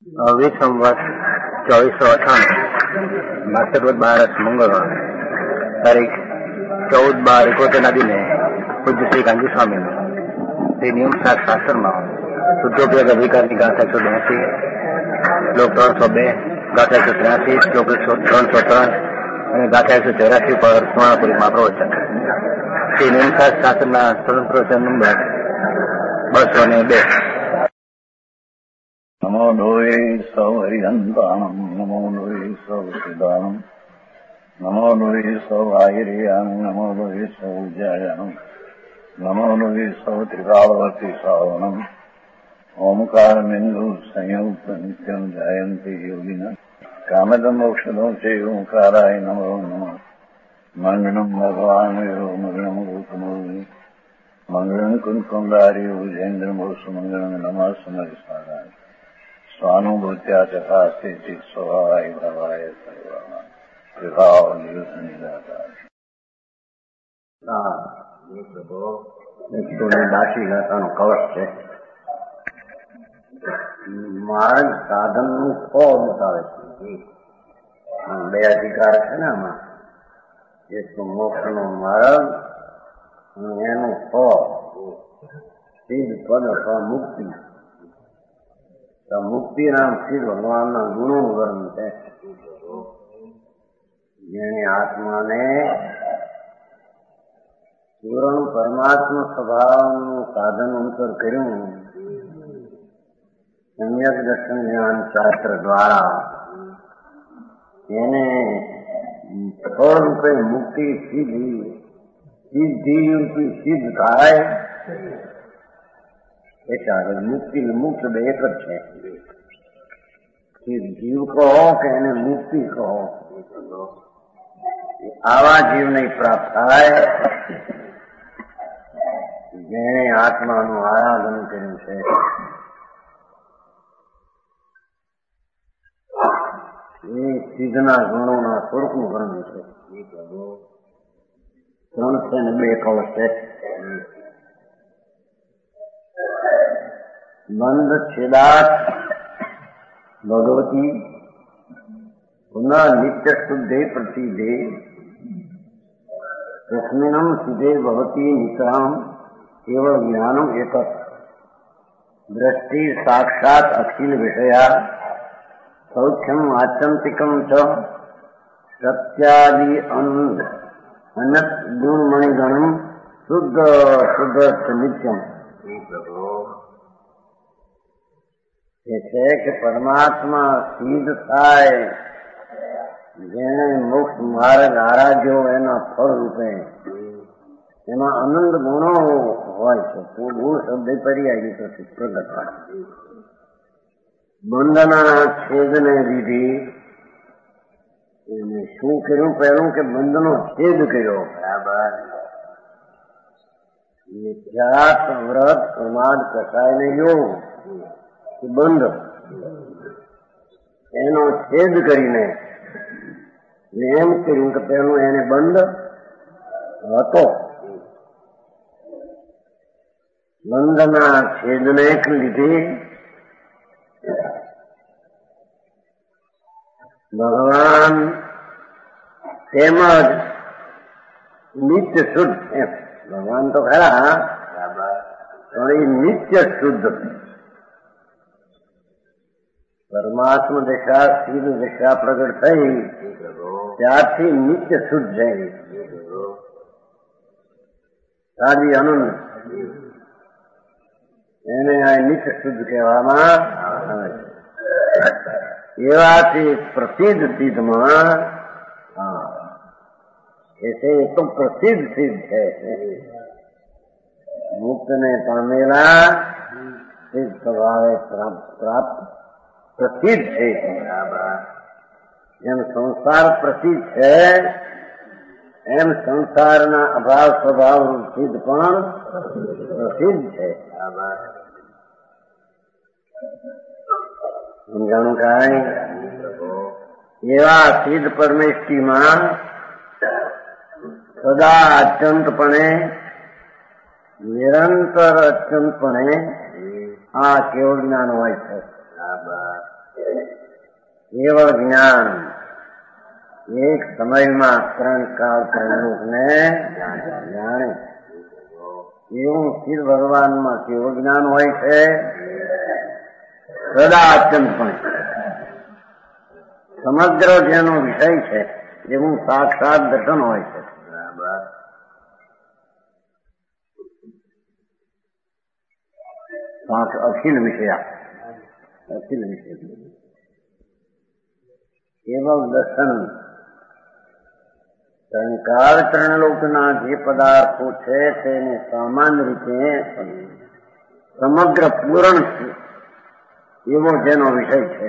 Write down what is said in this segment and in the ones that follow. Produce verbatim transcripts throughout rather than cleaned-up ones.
विश्व वर्ष चौबीस सौ अठानवे भास्कर बारस मंगलवार तारीख चौदह बार इकोतेर दिन पूज्य श्री गांधी स्वामी श्री नियम शास्त्र में शुद्धोपयोग अधिकार की गाथा एक सौ ब्यासी श्लोक त्रण सौ बे गाथा एक सौ त्र्यासी श्लोक त्रण सौ त्रण गाथा एक सौ चौरासी पर स्वर्णपुरी में प्रवचन श्री नियम शास्त्र स्वतंत्र प्रवचन नंबर बसो ने बे। नमो लोये सौ हरिहंताणम नमो लोये सौ सिदानम नमो लोये सौ आयरियाम नमो लोये सौ जयाम नमो लोये सौ त्रिकालवती सावनम ओमकार बिंदु संयुक्त नित्यम जयंती योगिना कामदम मोक्षदो से ओंकाराय नमो नमः मंगलम भगवान यो मंगलम रूपमोहि मंगलम कुंकुमधारी उजेंद्र मोस मंगलम नमः समरिसाराय स्वानुभूत्या चकास्ते चित स्वभावाय भवाय सर्वमा विभाव निरुद्ध निराकार। हाँ ये प्रभु एक तो दासी गाताનો કવચ છે માર્ગ સાધનનું ફળ બતાવે છે બે અધિકાર છે ને આમાં એક તો મોક્ષનો માર્ગ અને એનું ફળ સિદ્ધ પદ અથવા મુક્તિ तो मुक्ति नाम श्री भगवान ना गुणों वर्णन है जेने आत्मा ने पूर्ण परमात्मा स्वभाव साधन अंतर कर्યું सम्यक दर्शन ज्ञान शास्त्र द्वारा એને ફળ રૂપે મુક્તિ સિદ્ધિ સિદ્ધિ રૂપી સિદ્ધ થાય मुक्ति मुक्त एक है जीव कहो कि मुक्ति कहो आवा जीव नहीं प्राप्त थाय जेने आत्मा नु आराधन कर्યું છે ये सिद्धना गुणों ना स्वरूप નું વર્ણન છે ત્રણ છે ને બે કવચ છે बंध छेदात भगवती पुनः नित्य शुद्धे प्रतीदे तस्मिन्नं सुधे भवती नितराम केवल ज्ञानम एकत् दृष्टि साक्षात अखिल विषया सौख्यम आत्यंतिकम च सत्यादि अनंत गुणमणिगणम शुद्ध शुद्ध नित्यम છે કે પરમાત્મા સિદ્ધ થાય જેને મોક્ષ માર્ગ આરાધ્યો એના ફળ રૂપે એમાં આનંદ ગુણો હોય છે તો ગુણ શબ્દ પર્યાય તો પ્રગટ થાય બંધના છેદને લીધે એને શું કર્યું પહેલું કે બંધનો છેદ કર્યો બરાબર મિથ્યાત વ્રત પ્રમાદ કસાયને યોગ બંધ એનો છેદ કરીને એમ કર્યું કે પેલું એને બંધ હતો બંધના છેદને લીધે ભગવાન તેમજ નિત્ય શુદ્ધ એમ ભગવાન તો ખરા પણ એ નિત્ય શુદ્ધ परमात्मा दिशा सिद्ध दिशा प्रगट थई त्यारथी नित्य शुद्ध है सादी आनंद એને આ નિત્ય શુદ્ધ કહેવામાં આવે છે એવાથી પ્રસિદ્ધ સિદ્ધમાં ऐसे तो प्रसिद्ध सिद्ध है मुक्त ने पामेला सिद्ध स्वभावे प्राप्त प्रसिद्ध है एम संसार प्रसिद्ध है एम संसार ना अभाव स्वभाव सिद्ध पण प्रसिद्ध है समझाणु काय एवा सिद्ध परमेष्टि में सदा अत्यंतपणे निरंतर अत्यंतपणे આ કેવળ જ્ઞાન હોય છે કેવળ જ્ઞાન એક સમયમાં ત્રણ કાળ ત્રણ લોકને જાણે એવું સ્થિર ભગવાનમાં કેવું જ્ઞાન હોય છે? સદા અચંતપણે સમગ્ર જેનો વિષય છે એવું સાક્ષાત દર્શન હોય છે. અખિલ વિષયા અખિલ વિષય કેવળ દર્શન ત્રણકાળ ત્રણ લોકના જે પદાર્થો છે તેને સામાન્ય રીતે સમગ્ર પૂરણ એવો જેનો વિષય છે.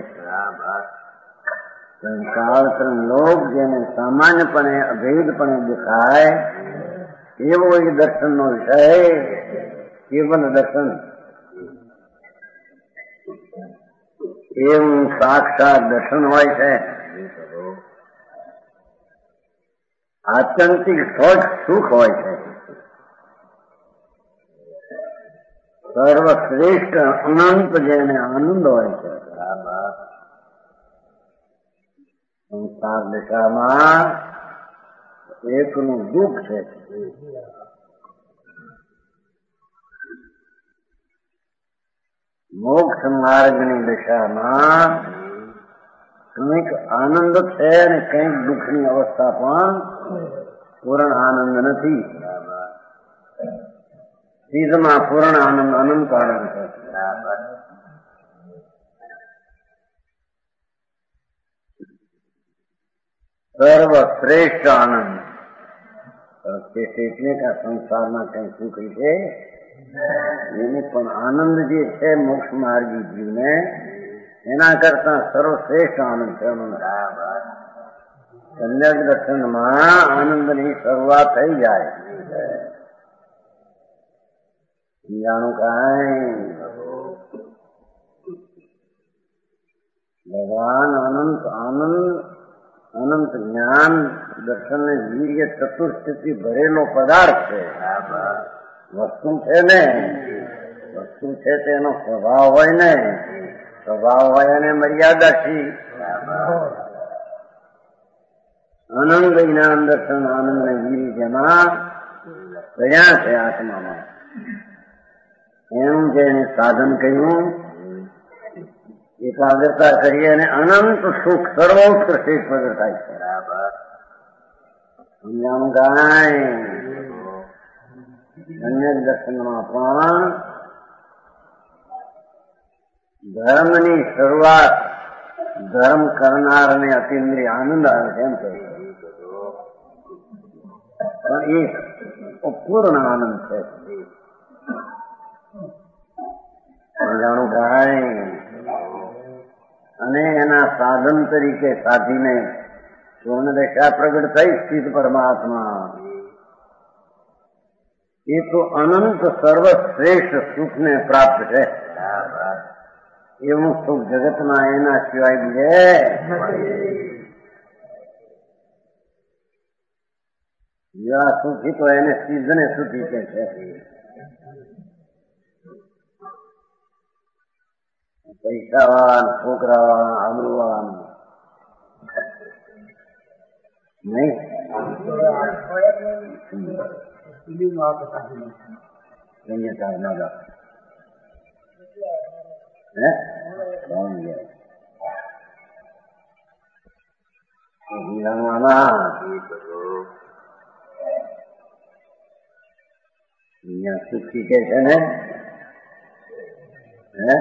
ત્રણકાળ ત્રણ લોક જેને સામાન્યપણે અભેદપણે દેખાય એવો એ દર્શનનો વિષય કેવલ દર્શન એવું સાક્ષાત દર્શન હોય છે. આત્યંતિક સુખ હોય છે. સર્વશ્રેષ્ઠ અનંત જેને આનંદ હોય છે. સંસાર દિશામાં એકનું દુઃખ છે. મોક્ષ માર્ગની દિશામાં કંઈક આનંદ છે અને કંઈક દુઃખની અવસ્થા પણ પૂર્ણ આનંદ નથી. ચીજમાં પૂર્ણ આનંદ અનંત આનંદ છે. સર્વશ્રેષ્ઠ આનંદ એટલે કે સંસારમાં કઈ સુખ છે એને પણ આનંદ જે છે મોક્ષ માર્ગી જીવને એના કરતા સર્વશ્રેષ્ઠ આનંદ છે. સમ્યક દર્શનમાં આનંદની શરૂઆત થઈ જાય. જાણું કાંઈ ભગવાન અનંત આનંદ અનંત જ્ઞાન દર્શન ને વીર્ય ચતુર્સ્થિતિ ભરેલો પદાર્થ છે. વસ્તુ છે ને વસ્તુ છે તેનો સ્વભાવ હોય ને સ્વભાવ હોય અને મર્યાદાથી આનંદ જ્ઞાન દર્શન આનંદ ને વીર્ય જેમાં રહ્યા છે આત્મામાં એમ જેને સાધન કહ્યું એકાગ્રતા કરીએ અને અનંત સુખ સર્વોત્કૃષ્ટ પ્રગટ થાય છે. સમજાણું કાંઈ સમ્યક દર્શનમાં પણ ધર્મની શરૂઆત ધર્મ કરનારને અતિન્દ્રિય આનંદ આવે છે એમ કહે પણ એ અપૂર્ણ આનંદ છે. સમજાણું કાંઈ અને એના સાધન તરીકે સાધીને પૂર્ણ દશા પ્રગટ થઈ સ્થિત પરમાત્મા એ તો અનંત સર્વશ્રેષ્ઠ સુખને પ્રાપ્ત છે. એવું સુખ જગતમાં એના સિવાય બીજે જેવા સુખી તો એને સિદ્ધને સુખી કે છે. પૈસા વાળા છોકરા વાળા આબરૂ વાળા નહીં સુખી કે છે ને હે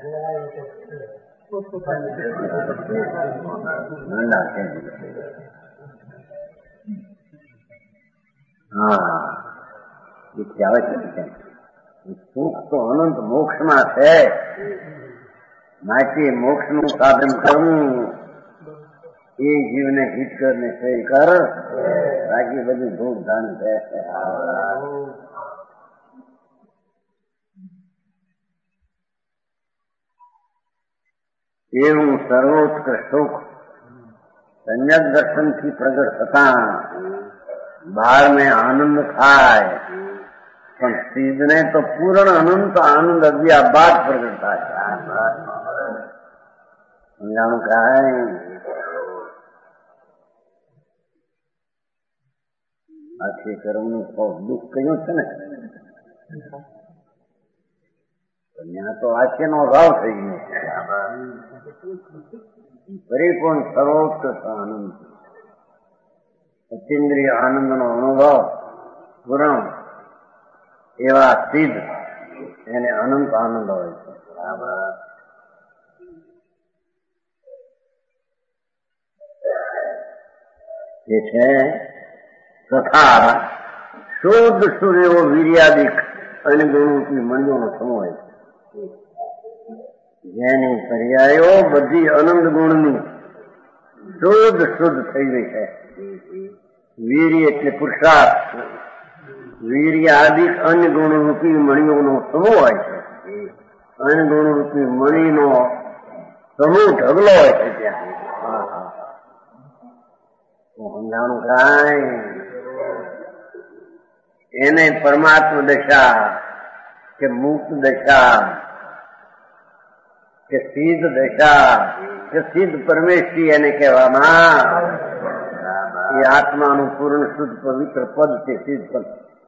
હા આવે છે. સુખ તો અનંત મોક્ષમાં છે. માટે મોક્ષનું સાધન કરવું એ જીવને હિત કર ને સેવ કર બાકી બધું ભોગ ધાન છે. એવું સર્વોત્કૃષ્ટ સુખ સમ્યક દર્શનથી પ્રગટ થતા બહાર ને આનંદ થાય પણ સિદ્ધને તો પૂર્ણ અનંત આનંદ અદ્યા બાદ પ્રગટ થાય. સમજાણું કાંઈ આખી કર્મનું દુઃખ કહ્યું છે ને, ત્યાં તો આખીનો ભાવ થઈ ગયો. પરિપૂર્ણ સર્વોત્કૃષ્ટ આનંદ, અતિન્દ્રિય આનંદનો અનુભવ પૂર્ણ એવા સિદ્ધ એને અનંત આનંદ હોય છે. એ છે તથા શુદ્ધ શુદ્ધ એવો વીર્યાદિક અને ગુણોની મંડળનો સમૂહ છે, જેની પર્યાયો બધી અનંત ગુણની શુદ્ધ શુદ્ધ થઈ ગઈ છે. વીર્ય એટલે પુરુષાર્થ, વીર્ય આદિક અન્ય ગુણરૂપી મણીઓનો સમૂહ હોય છે. અન્ય ગુણરૂપી મણીનો સમૂહ ઢગલો હોય છે. ત્યાં સમજાણું કાંઈ એને પરમાત્મા દશા કે મુક્ત દશા કે સિદ્ધ દશા કે સિદ્ધ પરમેશ્વરી એને કહેવામાં. એ આત્માનું પૂર્ણ શુદ્ધ પવિત્ર પદ છે, સિદ્ધ પદ.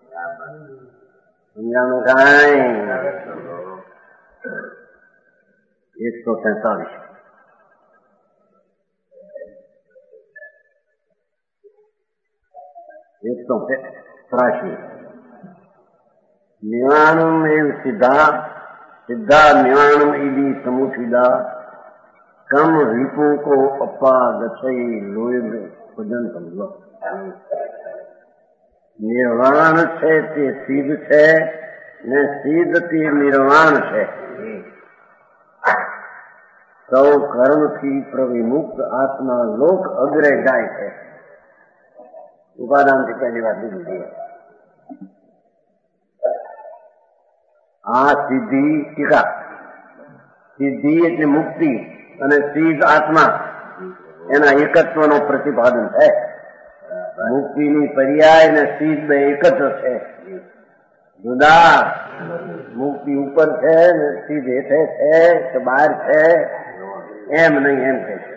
સમજાણું કાંઈ એકસો તેતાલીસ એકસો ત્રાસી નિવાણમ એવ સિદ્ધા સિદ્ધા નિવાણમ ઇદી સમુચિદા કમ રીપો કો અપા ગછઈ લોય ભજન સમજો. નિર્વાણ છે તે સિદ્ધ છે ને સિદ્ધ તે નિર્વાણ છે. સૌ કર્મથી પ્રવિમુક્ત આત્મા લોક અગ્રે જાય છે. ઉપાદાનથી પહેલી વાત લીધી. આ સિદ્ધિ ટીકા, સિદ્ધિ એટલે મુક્તિ અને સિદ્ધ આત્મા એના એકત્વનો પ્રતિપાદન છે. મુક્તિની પર્યાય અને સિદ્ધ એક જ છે. જુદા મુક્તિ ઉપર છે ને સિદ્ધ હેઠે છે કે બહાર છે એમ નહીં, એમ કે છે.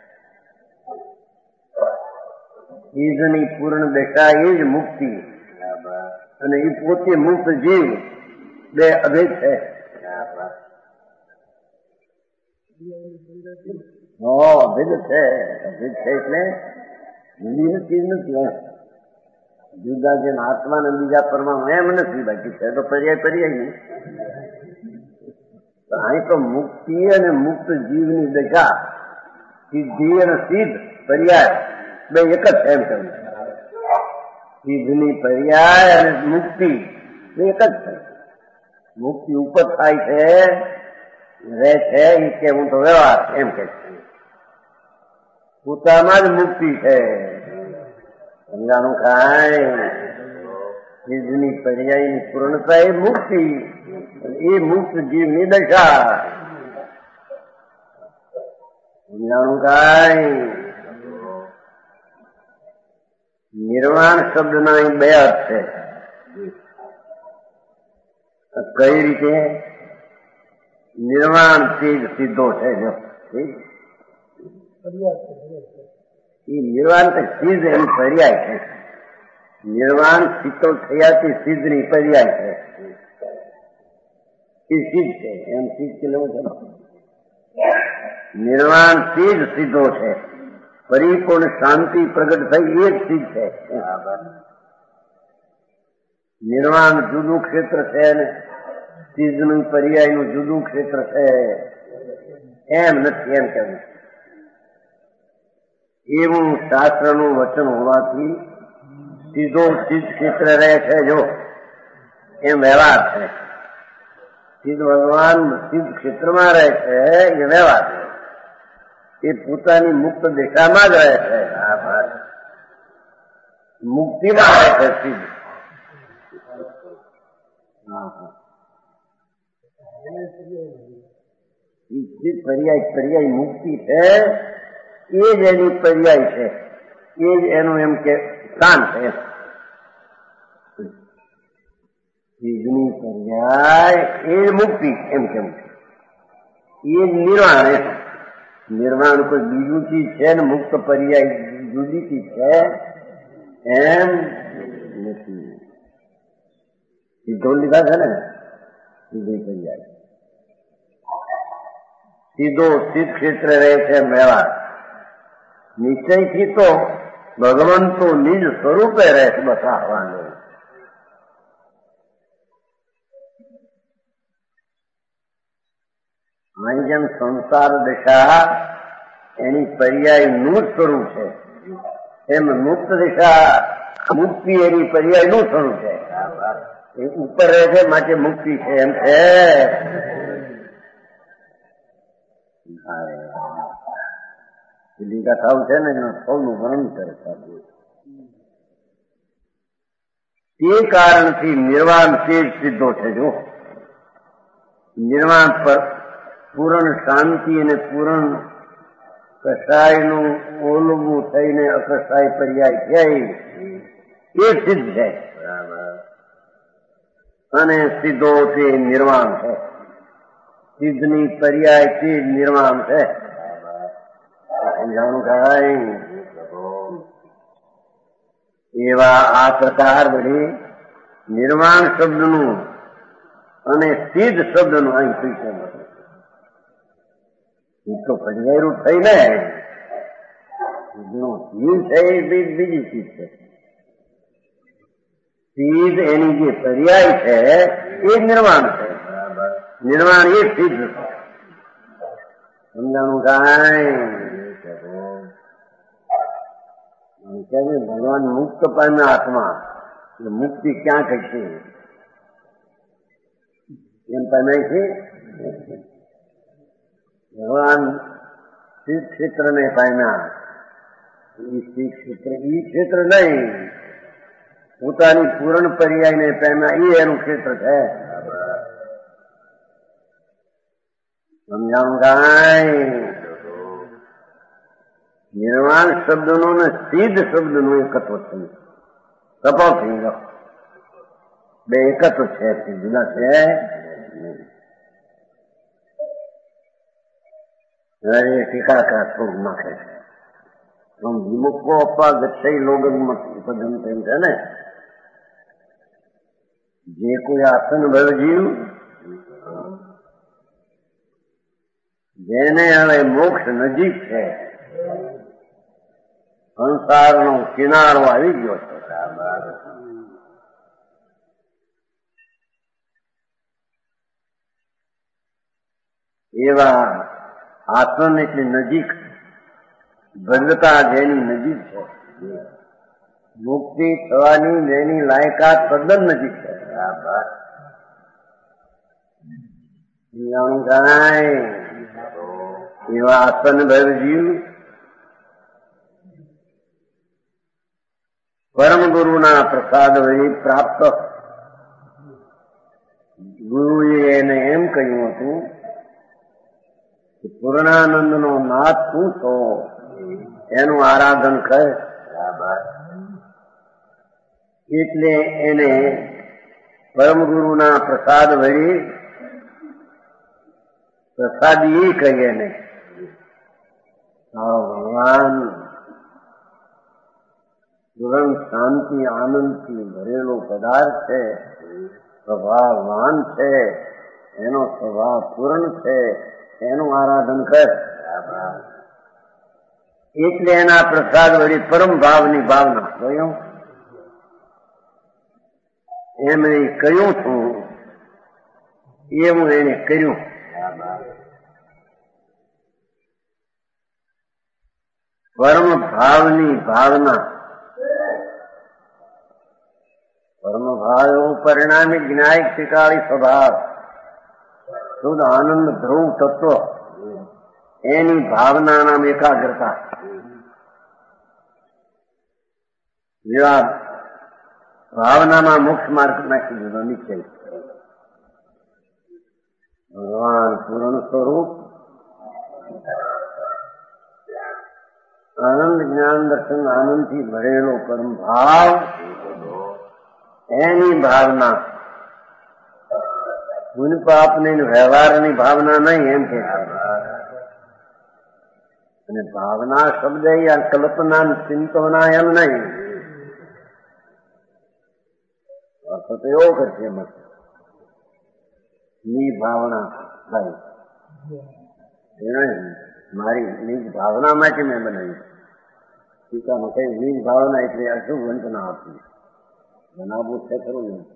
સિદ્ધની પૂર્ણ દશા એ જ મુક્તિ અને એ પોતે મુક્ત જીવ બે અભેદ છે. અભેદ છે. અભેદ છે એટલે જુદી નથી નથી જુદા જેમ આત્મા ને બીજા પરમાણુ એમ નથી. બાકી છે તો પર્યાય પર્યાય નહીં. અહીં તો મુક્તિ અને મુક્ત જીવની દશા, સિદ્ધિ અને સિદ્ધ પર્યાય બે એક જ એમ કહ્યું. સિદ્ધની પર્યાય અને મુક્તિ બે એક જ છે. મુક્તિ ઉપર થાય છે, રહે છે એ કે હું તો વ્યવહાર એમ કે છે. પોતામાં જ મુક્તિ છે. સમજાનું કાંઈ સિદ્ધની પર્યાયની પૂર્ણતા એ મુક્તિ, એ મુક્ત જીવની દશા. સમજાનું કાંઈ નિર્વાણ શબ્દના બે અર્થ છે. કઈ રીતે? નિર્વાણ ચીજ સીધો છે. જો એ નિર્વાણ સિદ્ધ એની પર્યાય છે. નિર્વાણ સીધો થયાથી સિદ્ધની પર્યાય છે. એ સિદ્ધ છે એમ સિદ્ધ કે લેવું છે. નિર્વાણ સિદ્ધ સીધો છે. પરિપૂર્ણ શાંતિ પ્રગટ થઈ એ જ સિદ્ધ છે. નિર્વાણ જુદું ક્ષેત્ર છે ને સિદ્ધનું પર્યાયનું જુદું ક્ષેત્ર છે એમ નથી, એમ કહેવું. એવું શાસ્ત્રનું વચન હોવાથી સીધો સિદ્ધ ક્ષેત્ર રહે છે. જો એમ વ્યવહાર છે. સિદ્ધ ભગવાન સિદ્ધ ક્ષેત્રમાં રહે છે એ વ્યવહાર છે. એ પોતાની મુક્ત દિશામાં જ રહે છે. મુક્તિમાં રહે છે સિદ્ધ. પર્યાય પર્યાય મુક્તિ છે એ જ એની પર્યાય છે. એ જ એનું એમ કે સ્થાન છે. સિદ્ધની પર્યાય એ જ મુક્તિ એમ કેમ છે. એ જ નિર્વાણ. નિર્વાણ કોઈ બીજું ચીજ છે ને મુક્ત પર્યાય જુદી ચીજ છે એમ નથી. સીધો લીધા છે ને સીધી પર્યાય. સીધો સિદ્ધ ક્ષેત્ર રહે છે વ્યવહાર. નિશ્ચયથી તો ભગવાન તો નિજ સ્વરૂપે રહે છે. બસ આવવાનું અહીં જેમ સંસાર દશા એની પર્યાયનું જ સ્વરૂપ છે એમ મુક્ત દિશા મુક્તિ એની પર્યાયનું સ્વરૂપ છે. એ ઉપર રહે છે માટે મુક્તિ છે એમ છે. સીધી કથાઓ છે ને એનું સૌનું વર્ણન કરે છે. તે કારણથી નિર્વાણ તે જ સીધો છે. જો નિર્વાણ પર પૂર્ણ શાંતિ અને પૂર્ણ કસાયનું ઓલવું થઈને અકસાય પર્યાય થાય એ સિદ્ધ છે અને સીધો તે નિર્વાણ છે. સિદ્ધની પર્યાય તે જ નિર્વાણ છે. સમજાણું કરાય. એવા આ પ્રકાર વળી નિર્વાણ શબ્દનું અને સિદ્ધ શબ્દનું અહીં પરિચય એ તો પર્યાય રૂપ થઈ ને જીવ છે એ બીજી ચીજ છે. સિદ્ધ એની જે પર્યાય છે એ નિર્વાણ છે. નિર્વાણ એ સિદ્ધ છે. સમજાણું કાંઈ ભગવાન મુક્ત પામ્યા આત્મા એટલે મુક્તિ ક્યાં કઈ છે એમ પામ્યા છે. ભગવાન સિદ્ધ ક્ષેત્ર ને પામ્યા. એ સિદ્ધ ક્ષેત્ર એ ક્ષેત્ર નહીં, પોતાની પૂર્ણ પર્યાય ને પામ્યા એ એનું ક્ષેત્ર છે. સમજાણું કાંઈ. નિર્વાણ શબ્દનું ને સિદ્ધ શબ્દનું એકત્વ થયું. કપાવ થઈ ગયો. બે એકત્વ છે, જુદા છે. ટીકાકાર થોડું નાખે છે. વિમુખો અપા ગચ્છઈ લોગન પદમ તેમ છે ને. જે કોઈ આસન ભર જીવ જેને હવે મોક્ષ નજીક છે, સંસારનો કિનારો આવી ગયો છે, એવા આસન એટલે નજીક, ભદ્રતા જેની નજીક છે, મુક્તિ થવાની જેની લાયકાત તદ્દન નજીક છે. એવા આસન ભર જીવ પરમ ગુરુના પ્રસાદ વળી પ્રાપ્ત. ગુરુએ એને એમ કહ્યું હતું કે પૂર્ણાનંદ નો નાથ તું છો, એનું આરાધન કર. એટલે એને પરમ ગુરુના પ્રસાદ વળી પ્રસાદી એ કહીએ ને ભગવાન પૂર્ણ શાંતિ આનંદથી ભરેલો પદાર્થ છે, સ્વભાવવાન છે, એનો સ્વભાવ પૂર્ણ છે, એનું આરાધન કર. એટલે એના પ્રસાદ વળી પરમ ભાવની ભાવના કહ્યું. એમ એ કહ્યું છું એવું એને કર્યું. પરમ ભાવની ભાવના, પરમ ભાવ એવું પરિણામી જ્ઞાયક શિકારી સ્વભાવ, શુદ્ધ આનંદ ધ્રુવ તત્વ, એની ભાવના નામ એકાગ્રતા. જેવા ભાવનામાં મોક્ષ માર્ગ નાખી દીધો નિશ્ચય. ભગવાન પૂર્ણ સ્વરૂપ આનંદ જ્ઞાન દર્શન આનંદથી ભરેલો પરમ ભાવ, એની ભાવના. પુન પાપની વ્યવહારની ભાવના નહીં એમ કે અને ભાવના શબ્દ આ કલ્પના ચિંતવના એમ નહીં, અર્થ તો એવો કરશે મત ની ભાવના થાય મારી નિજ ભાવનામાંથી મેં બનાવી. ટીકામાં કઈ નિજ ભાવના એટલે અશુભ વંચના આપી બનાવવું છે ખરું ને.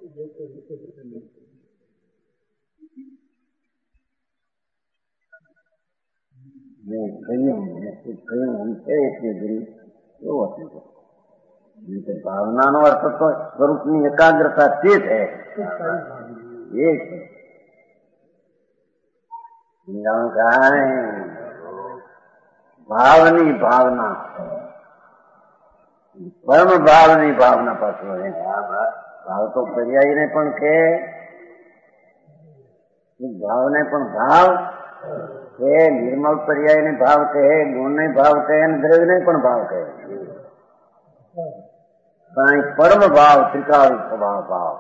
મેં કહ્યું કહ્યું એમ છે એટલે ગરી એવો હતો. ભાવનાનો અર્થ તો સ્વરૂપની એકાગ્રતા તે છે એ છે. ભાવની ભાવના પરમ ભાવની ભાવના પાછળ ભાવ તો પર્યાયને પણ કહે, ભાવને પણ ભાવ કહે, નિર્મળ પર્યાયને ભાવ કહે, ગુણને ભાવ કહે અને દ્રવ્યને પણ ભાવ કહે. પણ પરમ ભાવ ત્રિકાળ સ્વભાવ ભાવ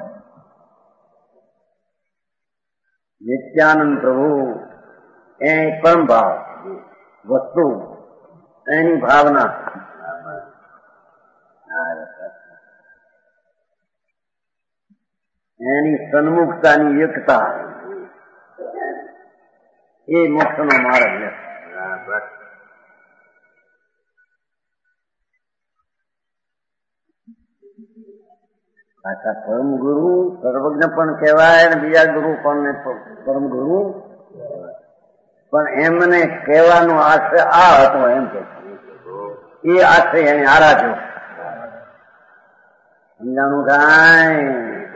નિત્યાનંદ પ્રભુ એ પરમ ભાવ વસ્તુ એની ભાવના એની સન્મુખતાની એકતા એ મોક્ષનો માર્ગ છે. પાછા પરમ ગુરુ સર્વજ્ઞ પણ કહેવાય અને બીજા ગુરુ પણ પરમ ગુરુ પણ એમને કહેવાનો આશ્રય આ હતો એમ કે એ આશ્રય એને આરાધ્યો. સમજાણું કાંઈ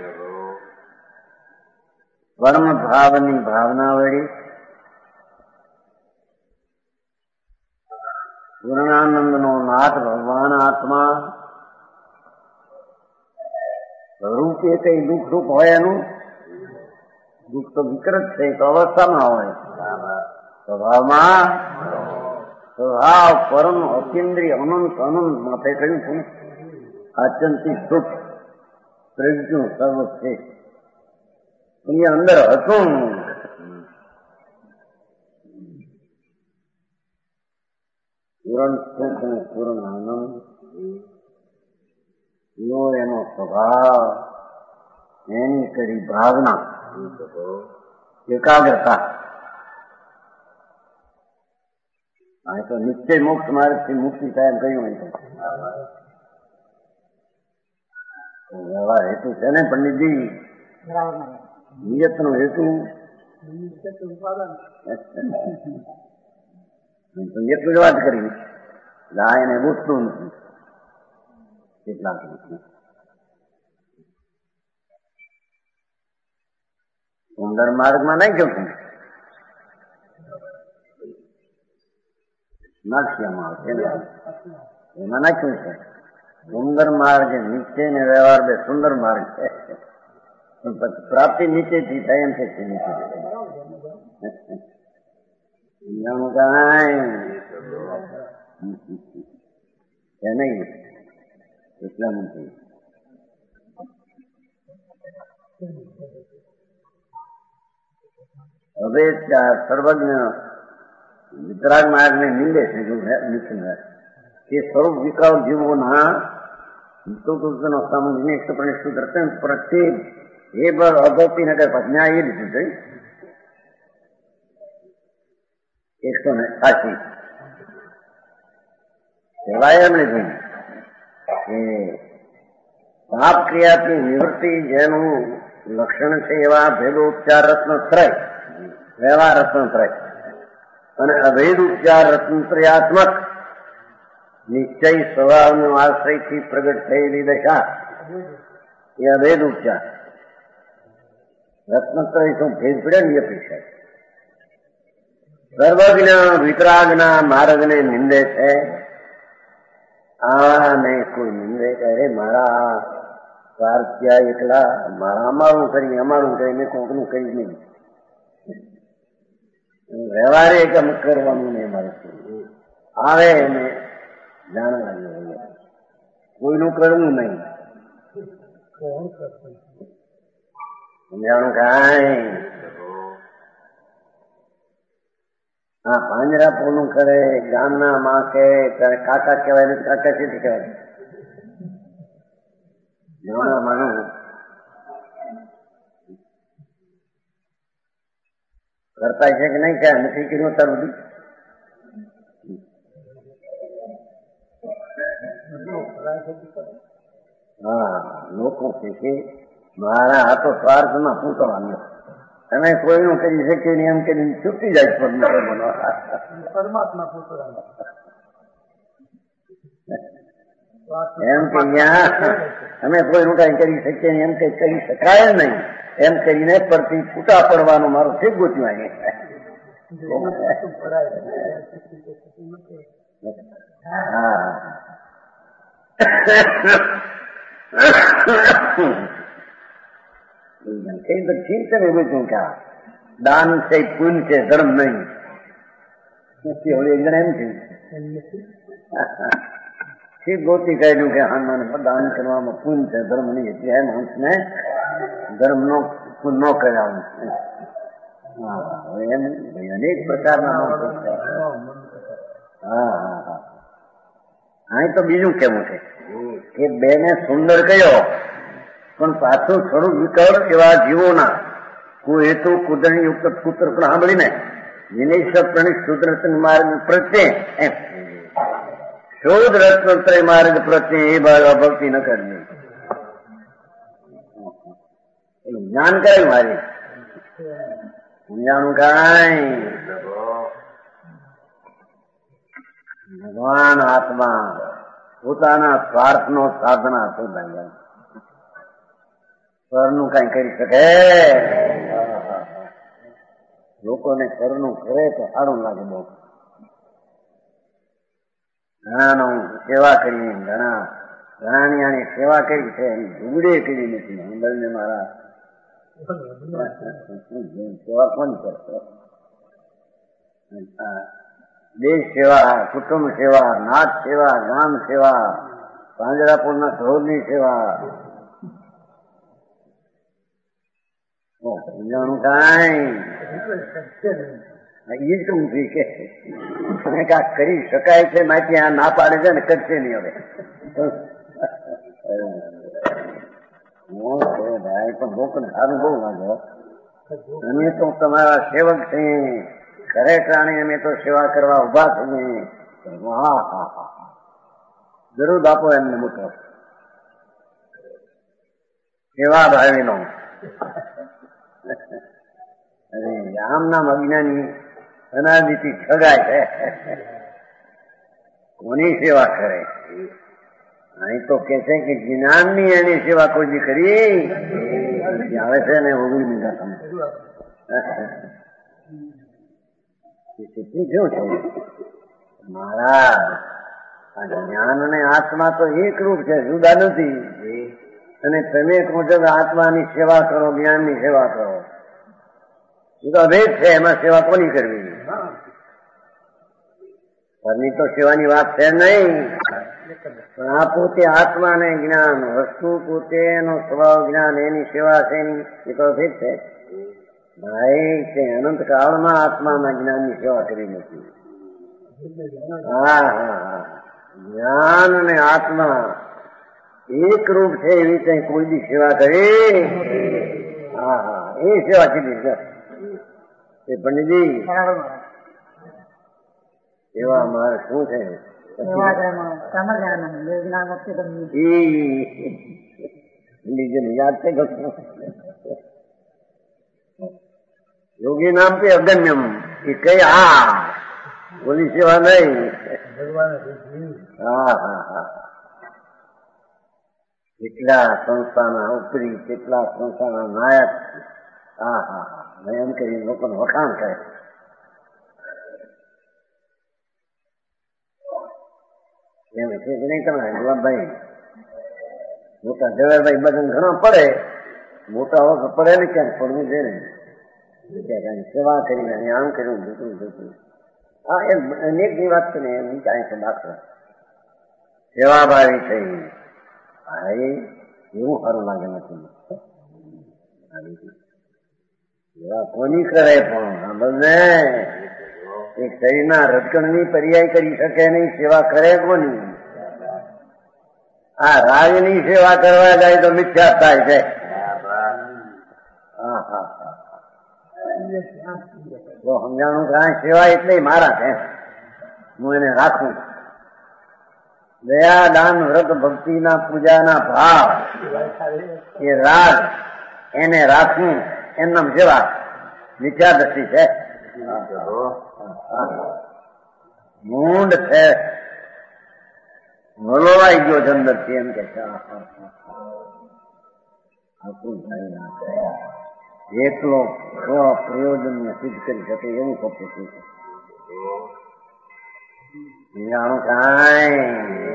પરમ ભાવની ભાવના વળી પૂર્ણાનંદ નો નાથ ભગવાન આત્મા રૂપે કઈ દુઃખ રૂપ હોય એનું દુઃખ તો વિકૃત છે તો અવસ્થામાં હોય. સ્વભાવમાં સ્વભાવ પરમ અતિન્દ્રિય અનંત અનંત માથે કહ્યું છે આચંતી સુખ પ્રજ્ઞું સર્વ છે એની અંદર હતું. પૂરણ સુખ અને પૂરણ આનંદ એવો એનો સ્વભાવ, એની કરી ભાવના એકાગ્રતા. આ તો નિશ્ચય મોક્ષ માર્ગથી મુક્તિ થાય એમ કહ્યું હોય તો વ્યવહાર હેતુ છે ને પંડિતજી, નિયત નો હેતુ એટલું જ વાત કરી આ એને પૂછતું નથી કેટલાક સુંદર માર્ગમાં નહીં ગયું નાખ્યામાં આવશે એમાં નાખ્યું છે સુંદર માર્ગ નીચે ને વ્યવહાર બે સુંદર માર્ગ છે. પ્રાપ્તિ નીચેથી થાય એમ છે નીચે કઈ નહીં એટલા નથી. હવે સર્વજ્ઞ વિતરાગ માર્ગ ને નિંદે છે કે સ્વરૂપ વિકલ્પ જીવોના નો સમજને એકસો પ્રણિષ્ઠ દર્શન પ્રત્યે એ બર અભક્તિ નગર પ્રજ્ઞા એ લીધું છે એકસો ને સાચી કહેવાય એમ લીધું કે પાપ ક્રિયાથી નિવૃત્તિ જેનું લક્ષણ છે એવા ભેદોપચાર રત્નત્રય વ્યવહાર રત્નત્રય અને અભેદ ઉપચાર રત્નત્રયાત્મક નિશ્ચય સ્વભાવનો આશ્રયથી પ્રગટ થયેલી દશા એ અભેદ ઉપચાર રત્નત્રય શું ભેદ પડે ને અપેક્ષા સર્વજ્ઞ વિતરાગના માર્ગને નિંદે છે. આ નહીં કોઈ નિંદે કરે મારા સ્વાર્થ્યા એકલા મારા અમારું કરી અમારું કરીને કોકનું કરી નહીં વ્યવહારે એકમ કરવાનું નહીં મારે આવે એને જાણવાનું કોઈનું કરવું નહીં સમજાણું કાંઈ હા, પાંજરાપોળ નું કરે, ગામના માં કે કાકા કહેવાય ને કાકા છે કહેવાય. ગામના માનું કરતા છે કે નહીં, ક્યાં નથી કર્યું અત્યાર બધું. હા, લોકો છે કે મારા આ તો સ્વાર્થમાં પૂછવાનું, તમે કોઈનું કરી શકીએ નહીં એમ કરીને છૂટી જાય પરમાત્મા પૂછવાનું એમ કે અમે કોઈનું કઈ કરી શકીએ નહીં એમ કઈ કરી શકાય નહીં એમ કરીને પરથી છૂટા પડવાનું મારું ઠીક ગોત્યું. હા, ઠીક છે ને બધું કા દાન છે, પુણ્ય છે, ધર્મ નહીં. હવે એકદમ એમ છે ઠીક ગોતી કાઢ્યું કે હા મને દાન કરવામાં પુણ્ય છે, ધર્મ નહીં. એટલે એમ માણસને ધર્મ નો ન કર્યા. એમ અનેક પ્રકારના હા હા હા અહીં તો બીજું કેવું છે કે બેને સુંદર કયો પણ પાછું સ્વરૂપ વિકળ એવા જીવોના કોઈ હેતુ કુદરતી યુક્ત પુત્ર પણ સાંભળીને વિનય પ્રણિત સુદર્શન માર્ગ પ્રત્યે એમ શોધ રત્નત્રય માર્ગ પ્રત્યે એ ભાવ ભક્તિ ન કરવી. જ્ઞાન કરે મારી સમજાણું કાંઈ ભગવાન આત્મા પોતાના સ્વાર્થ નો સાધના હતો. સ્વરનું કઈ કરી શકે? લોકોને સ્વરનું કરે તો સારું લાગે. બહુ ઘણાનો સેવા કરી, ઘણા ઘણાની આની સેવા કરી છે, ઝુગડે કરી નથી. મંડળને મારા સેવા કોણ કરશે? દેશ સેવા, કુટુંબ સેવા, નાથ સેવા, ગામ સેવા, પાંજરાપોળના સૌની સેવા. સમજાણું કાંઈ એ જ ઊંધી કે કાંક કરી શકાય છે. માહિતી આ ના પાડે છે ને કરશે નહીં. હવે ભાઈ પણ લોકોને સારું બહુ લાગે. અમે તો તમારા સેવક છીએ, ઘરે પ્રાણી અમે તો સેવા કરવા ઉભા છીએ. હા હા હા જરૂર આપો એમને મોટો સેવા ભાવીનો. અરે આમ નામ અજ્ઞાની અનાદિથી ઠગાય છે. કોની સેવા કરે? અહીં તો કે છે કે જ્ઞાનની એની સેવા કોઈ દી કરી આવે છે ને ઓગણી મીઠા તમે કેટલી કેવું છે મારા આ જ્ઞાન અને આત્મા તો એક રૂપ છે, જુદા નથી. અને તમે કહો છો કે આત્માની સેવા કરો, જ્ઞાનની સેવા કરો, એ તો ભેદ છે. એમાં સેવા કોની કરવી? ઘરની તો સેવાની વાત છે નહીં. પણ આ પોતે આત્મા ને જ્ઞાન વસ્તુ પોતે એનો સ્વભાવ જ્ઞાન એની સેવા છે એ તો ભેદ છે. ભાઈ તે અનંત કાળમાં આત્માના જ્ઞાનની સેવા કરી નથી. હા હા હા જ્ઞાન અને આત્મા એક રૂપ છે એવી કઈ કોઈ બી સેવા કરી? હા હા એ સેવા કીધી છે એ પંડિતજી. સેવા મારે શું છે? યાદ છે યોગી નામ પે અગમ્યમ એ કઈ આ બોલી સેવા નહીં. હા હા હા કેટલા સંસ્થાના ઉપરી, કેટલા સંસ્થાના નાયક. હા હા હા એમ કરી લોકોને વખાણ કરે. એમ છે કે નહીં તમે ગુલાબભાઈ? મોટા જવાહરભાઈ બધા ઘણા પડે, મોટા વખત પડે ને ક્યાંક પડવું છે ને ક્યાંક સેવા કરીને આમ કર્યું જતું જતું. હા એમ અનેકની વાત છે ને એમ કાંઈ છે દાખલો સેવાભાવી થઈ. હા એ એવું સારું લાગે નથી. સેવા કોની કરે પણ આ બધે એક શરીરના રજકણની પર્યાય કરી શકે નહીં, સેવા કરે કોની? આ રાજની સેવા કરવા જાય તો મિથ્યા થાય છે. હા હા હા તો સમજાણું કે આ સેવા એટલે મારા છે, હું એને રાખું. દયા દાન વ્રત ભક્તિના પૂજાના ભાવ એ રાગ એને રાખવું એમનામ સેવા મિથ્યા દ્રષ્ટિ છે, મૂંડ છે, વલોવાઈ ગયો છે અંદરથી એમ કે એકલો પ્રયોજન સિદ્ધ કરી શકે એવું સત્ય છે. જાણું કાંઈ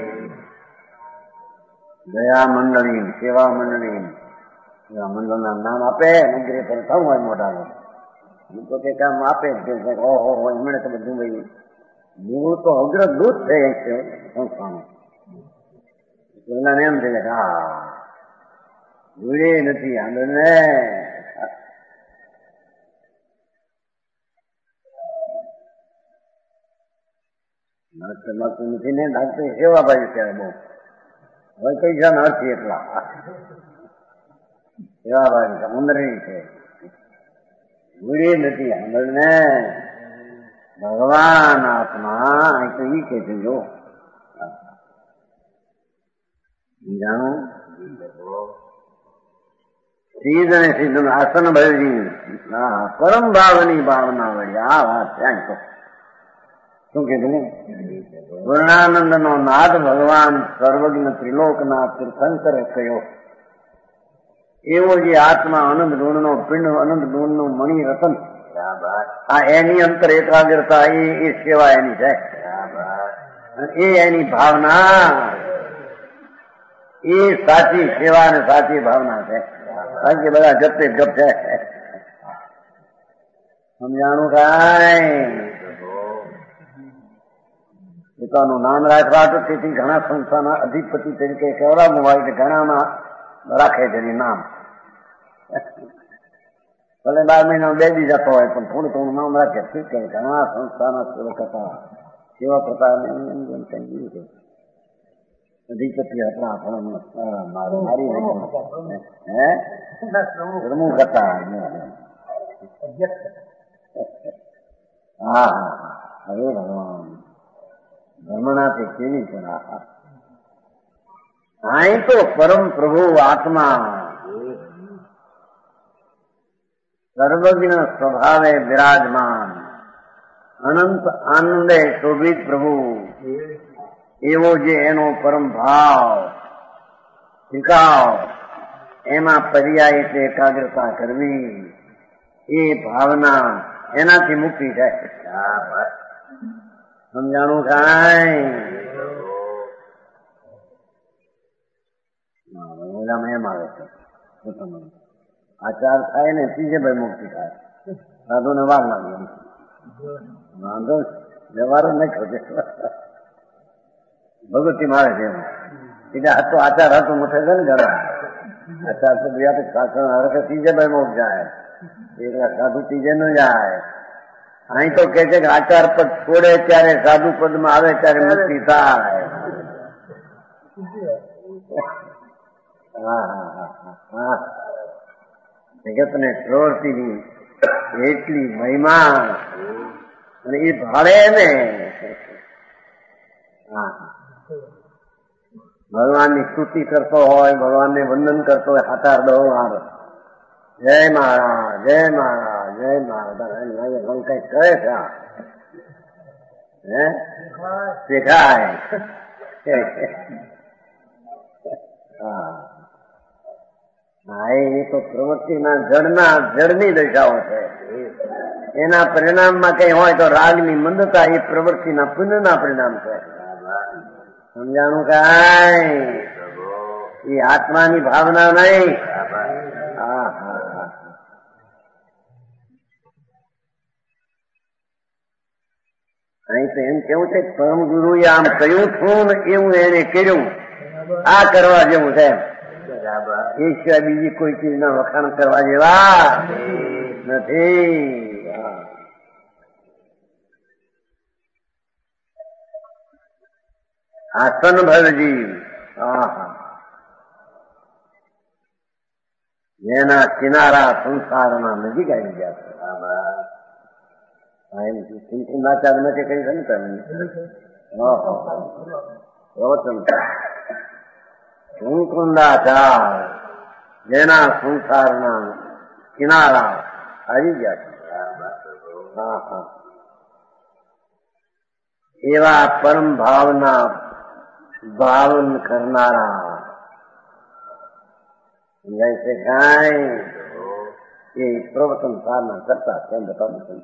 દયા મંડળી, સેવા મંડળી, સેવા મંડળના નામ આપે નગરી પર થવું હોય મોટા તો કે કામ આપે જ ઓહો હોય એમણે તો બધું ભાઈ મૂળ તો અગ્રદૂત છે સંસ્થાનું. પેલા એમ છે કે હા જોડે નથી આગળ ને નથી ને ડાક્ટર સેવા બાજુ ત્યારે બહુ હવે પૈસા ના અર્થી એટલા સેવા બાજુ સમુદ્રી છે, જોડે નથી આગળ ને ભગવાન આત્મા તો ઈ કે છે જો જાણું સીધ અને સિદ્ધ આસન ભરી પરમ ભાવની ભાવના વળી આ વાત ત્યાં તો શું કીધું? પૂર્ણાનંદ નો નાદ ભગવાન સર્વજ્ઞ ત્રિલોકનાથ તીર્થંકરે કહ્યો એવો જે આત્મા અનંત ગુણ નો પિંડ, અનંત ગુણ નું મણિ રતન, આ એની અંતર એકાગ્રતા એ સેવા એની છે, એ એની ભાવના એ સાચી સેવા અને સાચી ભાવના છે. બાકી બધા જપતે જપ છે. સમજાણું કાંઈ પોતાનું નામ રાખવા તો તેથી ઘણા સંસ્થાના અધિપતિ તરીકે કહેવામાં આવે છે, ઘણામાં રાખે છે નામ. ભલે બાર મહિના બેસી જતો હોય પણ થોડું થોડું નામ રાખે. ઠીક છે, ઘણા સંસ્થાના સેવક હતા, સેવા કરતા અધિપતિ હતા, મારી હે પ્રમુખ હતા. હા હા હવે ભગવાન ધર્મનાથી કેવી છે. અહીં તો પરમ પ્રભુ આત્મા સર્વજ્ઞ સ્વભાવે બિરાજમાન અનંત આનંદે શોભિત પ્રભુ એવો જે એનો પરમ ભાવ ટીકાવ એમાં પર્યાય એટલે એકાગ્રતા કરવી એ ભાવના એનાથી મુક્તિ થાય. સમજાણું કાંઈ એમ આવે છે આચાર થાય ને ત્રીજે ભાઈ મુક્તિ થાય. સાધુ ને વાર લાગે વાંધો વ્યવહાર નહીં ખોજે ભગવતી મારે છે એટલે આ તો આચાર હતો મોટે છે ને ઘણા આચાર તો બીજા શાસન હરે ત્રીજે ભાઈ મોક્ષ જાય એટલે સાધુ ત્રીજે નો જાય. અહીં તો કે છે કે આચાર પદ છોડે ત્યારે સાધુ પદમાં આવે ત્યારે મુક્તિ થાય. હા હા હા હા જગત ને પ્રવૃત્તિની એટલી મહિમા અને એ ભાડે ને હા ભગવાનની સ્તુતિ કરતો હોય, ભગવાનને વંદન કરતો હોય, હાથાર દો વાર જય મહારાજ જય મહારાજ જય મહારાજ કઈ કરે છે હે શીખાય. હા હા એ તો પ્રવૃત્તિના જળના જળની દશાઓ છે. એના પરિણામમાં કઈ હોય તો રાગની મંદતા એ પ્રવૃત્તિના પુણ્યના પરિણામ છે. સમજાણું કાંઈ એ આત્માની ભાવના નહીં. હા હા હા અહીં તો એમ કેવું છે પરમ ગુરુએ આમ કહ્યું છું ને એવું એને કર્યું, આ કરવા જેવું છે. એ સિવાય બીજી કોઈ ચીજના વખાણ કરવા જેવા નથી. આસન ભરજી આહા જેના કિનારા સંસારના નજીક આવી ગયા છે કુંકુંદાચાર નથી કહી છે ને તમે પ્રવચન કુંકુંદાચાર જેના સંસારના કિનારા આવી ગયા છે હા હા એવા પરમ ભાવના ભાવન કરનારા સમજાય છે કાંઈ એ પ્રવચન સારના કરતા તેમ બતાવું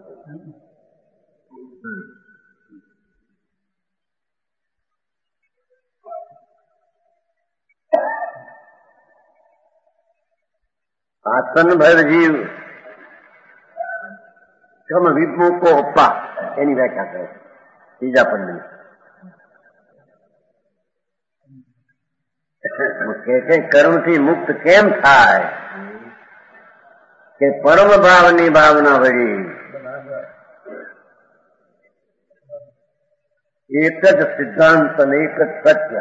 આસન ભર જીવ કમ વિમુકો અપ્પા એની વ્યાખ્યા કરે ત્રીજા પંડની કે છે કર્મથી મુક્ત કેમ થાય કે પરમ ભાવની ભાવના વળી એક જ સિદ્ધાંત અને એક જ સત્ય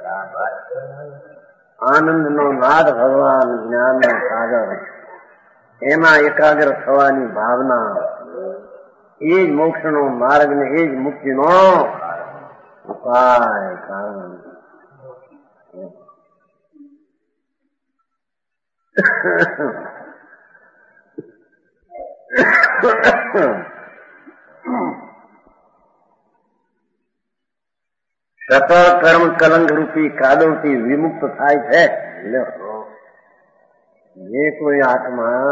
આનંદનો નાદ ભગવાન જ્ઞાનનો સાગર એમાં એકાગ્ર થવાની ભાવના એ જ મોક્ષનો માર્ગ ને એ જ મુક્તિનો ઉપાય કારણ સકળ કર્મ કલંક રૂપી કાદવથી વિમુક્ત થાય છે જે કોઈ આત્મા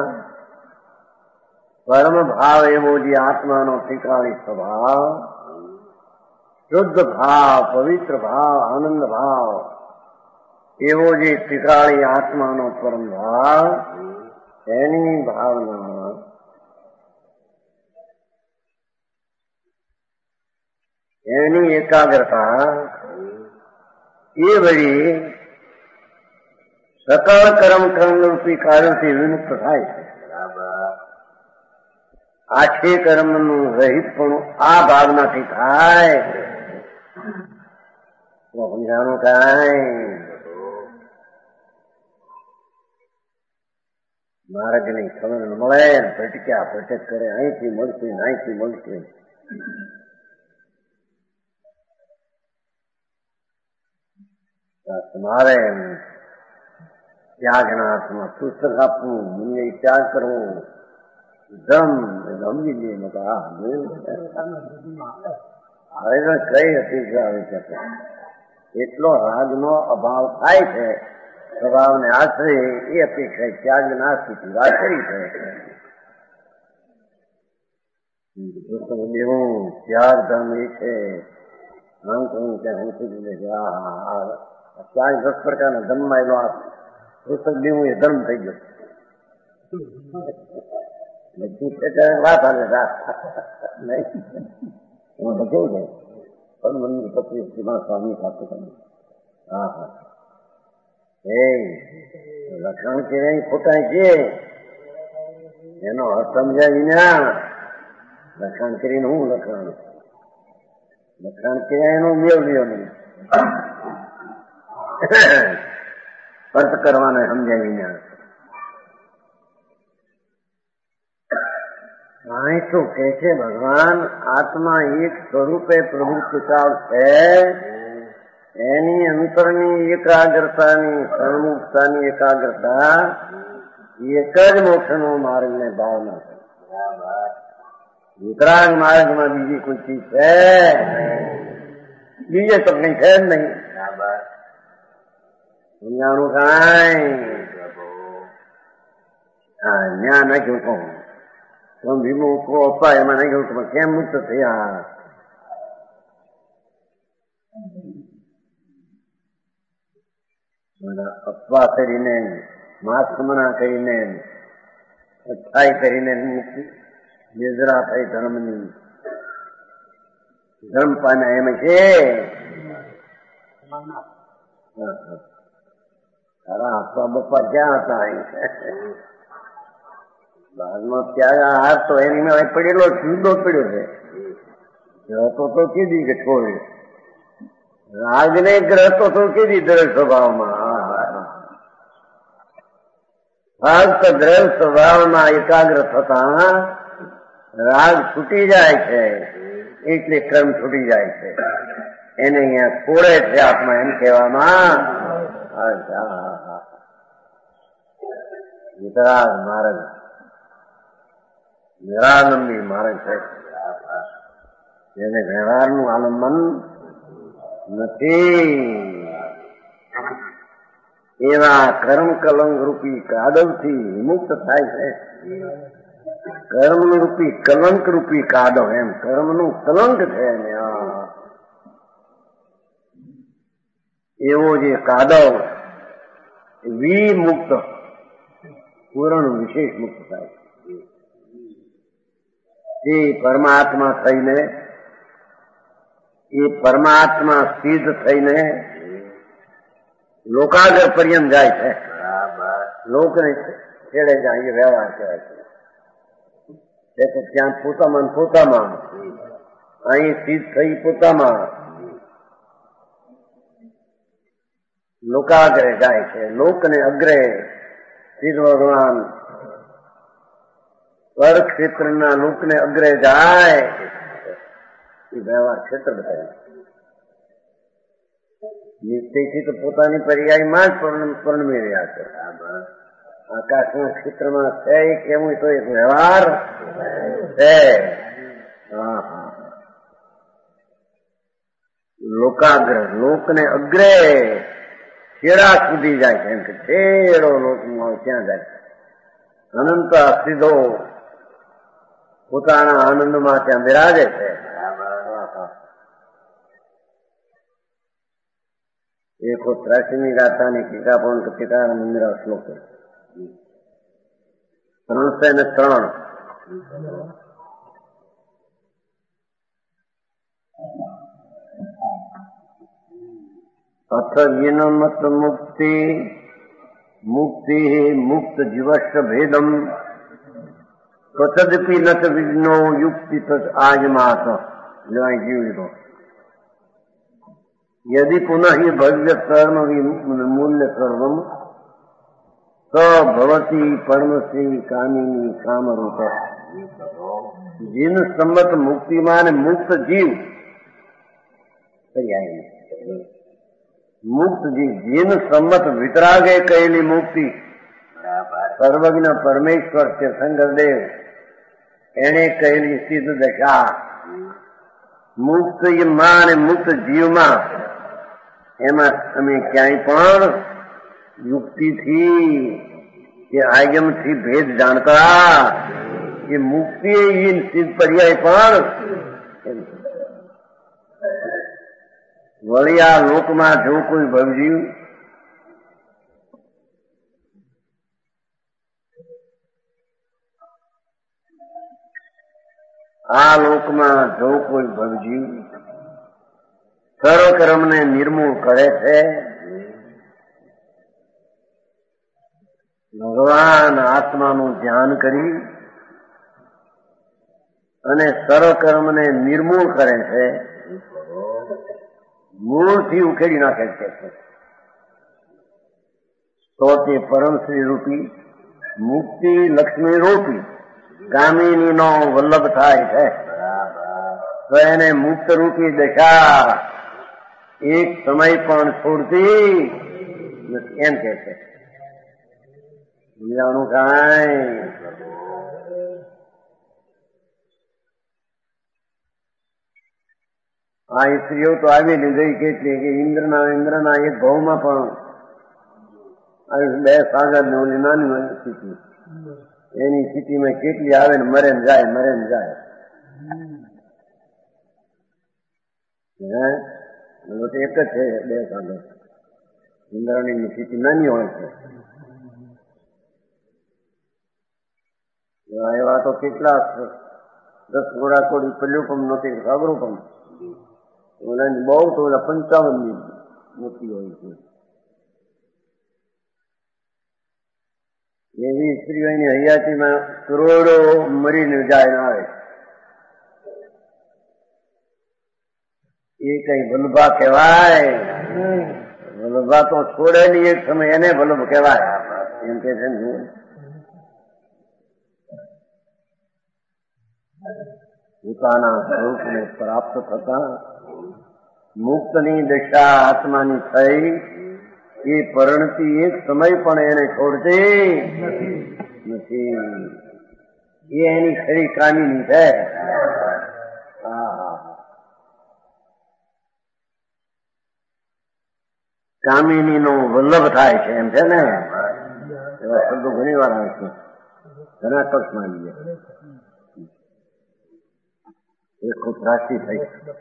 પરમ ભાવ એવો જે આત્માનો ઠીકાણી સ્વભાવ શુદ્ધ ભાવ પવિત્ર ભાવ આનંદ ભાવ એવો જે ઠીકાણી આત્માનો પરમ ભાવ એની ભાવના એની એકાગ્રતા એ વળી સકળ કર્મ કર્મરૂપી કાર્યોથી વિમુક્ત થાય છે આખે કર્મનું રહિત પણ આ ભાવનાથી થાય સમજાણું કાંઈ માર્ગ ની ખબર મળે ભટક્યા ભટક કરે અહીંથી મળશે અહીંથી મળશે તમારે ત્યાગના હાથમાં પુસ્તક આપવું મને ત્યાગ કરવો ધમ સમજી લઈએ હવે કઈ હતી આવી શકે એટલો રાગનો અભાવ થાય છે સ્વભાવને આશરે એ અપેક્ષા ત્યાગના સ્થિતિ વાત કરી છે દેવું ત્યાગ ધર્મ એ છે આમ કહું ત્યાં હું સુધી ત્યાગ દસ પ્રકારના ધર્મમાં એનો આ પુસ્તક દેવું એ ધર્મ થઈ ગયો વાત આવે હું બચવું છે પણ મને પચીસ સ્વામી સાથે તમે હા હા એ લખાણ કેવાય ખોટા છે એનો અર્થ સમજાય વિના લખાણ કરીને હું લખાણ લખાણ કેવાય એનો મેળ લ્યો નહીં અર્થ કરવાનો સમજાય વિના અહીં તો કે છે ભગવાન આત્મા એક સ્વરૂપે પ્રભુત્વ છે એની અંતરની એકાગ્રતાની સન્મુખતાની એકાગ્રતા એક જ મોક્ષનો માર્ગ ને ભાવના છે વિતરાગ માર્ગમાં બીજી કોઈ ચીજ છે બીજે તો કઈ છે જ નહીં સમજાણું કાંઈ હા ન્યા નાખ્યું કહું તમે વિમુકો અપાય એમાં નાખ્યું તમે કેમ મુક્ત થયા અપવા કરીને માસ્કમના કરીને અચ્છાઈ કરીને નિદ્રા થઈ ધર્મની ધર્મ પામ્યા એમ છે તારા આપવા બપ્પા ક્યાં હતા બાદનો ત્યાગ હાથ તો એની મેં પડેલો જુદો પડ્યો છે તો તો કીધી કે છોડ્યો રાગને ગ્રહતો તો કેવી દ્રઢ સ્વભાવમાં ફક્ત દ્રઢ સ્વભાવમાં એકાગ્ર થતા રાગ છૂટી જાય છે, એટલે ક્રમ છૂટી જાય છે. એને અહીંયા છોડે છે આત્મા, એમ કહેવામાં વિતરાગ માર્ગ, નિરાલંબી માર્ગ છે, જેને વ્યવહારનું આલંબન નથી. એવા કર્મ કલંક રૂપી કાદવથી વિમુક્ત થાય છે. કર્મ રૂપી કલંક રૂપી કાદવ, એમ કર્મનું કલંક છે ને એવો જે કાદવ વિમુક્ત પૂર્ણ વિશેષ મુક્ત થાય એ પરમાત્મા થઈને, એ પરમાત્મા સિદ્ધ થઈને લોકાગ્ર પર્યંત જાય છે. લોકને છેડે જાય એ વ્યવહાર કહેવાય છે. તો ત્યાં પોતામાં પોતામાં, અહીં સિદ્ધ થઈ પોતામાં લોકાગ્રે જાય છે. લોકને અગ્રે સિદ્ધ ભગવાન સ્વર ક્ષેત્રના લોકને અગ્રે જાય એ વ્યવહાર ક્ષેત્ર બતાવે. નિશ્ચયથી તો પોતાની પર્યાયમાં જ પરણમી રહ્યા છે. આકાશના ક્ષેત્રમાં છે કેવું તો એક વ્યવહાર છે. લોકાગ્ર, લોકને અગ્રે છેડા સુધી જાય છે. એમ કે છેડો લોકમાં ક્યાં જાય છે? અનંત સીધો પોતાના આનંદમાં ત્યાં બિરાજે છે. એકો ત્રાસીની ગાથાની ટીકા પણ ટીકા મંદિર શ્લોક ત્રણસો ને ત્રણ. અથ વિનમત મુક્તિ મુક્તિ મુક્ત જીવસ્વ ભેદમ સ્વતદપી નત વિઘ્નો યુક્તિ તદ આજમાત. જીવ લીધો. यदि पुनः ये भव्य कर्म मूल्य सर्वम स भवती परमश्री कामिनी काम रूप. जिन संबत मुक्ति मान मुक्त जीव, मुक्त जीव जिन संबत वितरागे कहेली मुक्ति સર્વજ્ઞ પરમેશ્વર તીર્થંકરદેવ એને કહેલી સિદ્ધ દશા મુક્ત માં અને મુક્ત જીવમાં, એમાં તમે ક્યાંય પણ યુક્તિથી કે આયમથી ભેદ જાણતા એ મુક્તિ એ સિદ્ધ પર્યાય પણ વળી આ લોકમાં જો કોઈ ભવજીવ આ લોકમાં જો કોઈ ભવજીવ સર્વકર્મને નિર્મૂળ કરે છે, ભગવાન આત્માનું ધ્યાન કરી અને સર્વકર્મને નિર્મૂળ કરે છે, મૂળથી ઉખેડી નાખે છે, તો તે પરમશ્રી રૂપી મુક્તિ લક્ષ્મી રૂપી કામિની નો વલ્લભ થાય છે. તો એને મુક્ત રૂપી દશા એક સમય પણ છોડતી એમ કે છે. સમજાણું કાંઈ? આ સ્ત્રીઓ તો આવી લીધી કેટલી કે ઇન્દ્રના ઇન્દ્રના એક ભાવમાં પણ બે સાગર ને ઓલી નાની નાની સ્થિતિ, એની સ્થિતિમાં કેટલી આવે ને મરે ને જાય, મરે ને જાય. એક જ છે બે સાગર. ઇન્દ્રાણી સ્થિતિ નાની હોય છે. એવા તો કેટલા દસ ઘોડા કોડી પલ્યું પણ નહોતી, સાગરું પણ ઓલાની બહુ તો ઓલા પંચાવન ની મોટી હોય છે. એવી સ્ત્રીઓની હયાતીમાં કરોડો મરીને જાય આવે. એ કઈ વલ્લભા કહેવાય? વલ્લભા તો છોડે નહીં એક સમય, એને વલ્લભ કહેવાય એમ કે છે ને. પોતાના સ્વરૂપને પ્રાપ્ત થતા મુક્તની દશા આત્માની થઈ, એ પરણતી એક સમય પણ એને છોડતી નથી. એ એની ખરી કામીની છે. કામિની નો વલ્લભ થાય છે એમ છે ને. એવા શબ્દો ઘણી વાર આવે છે, ઘણા કક્ષમાં આવી જાય. એ ખૂબ રાશિ થઈ.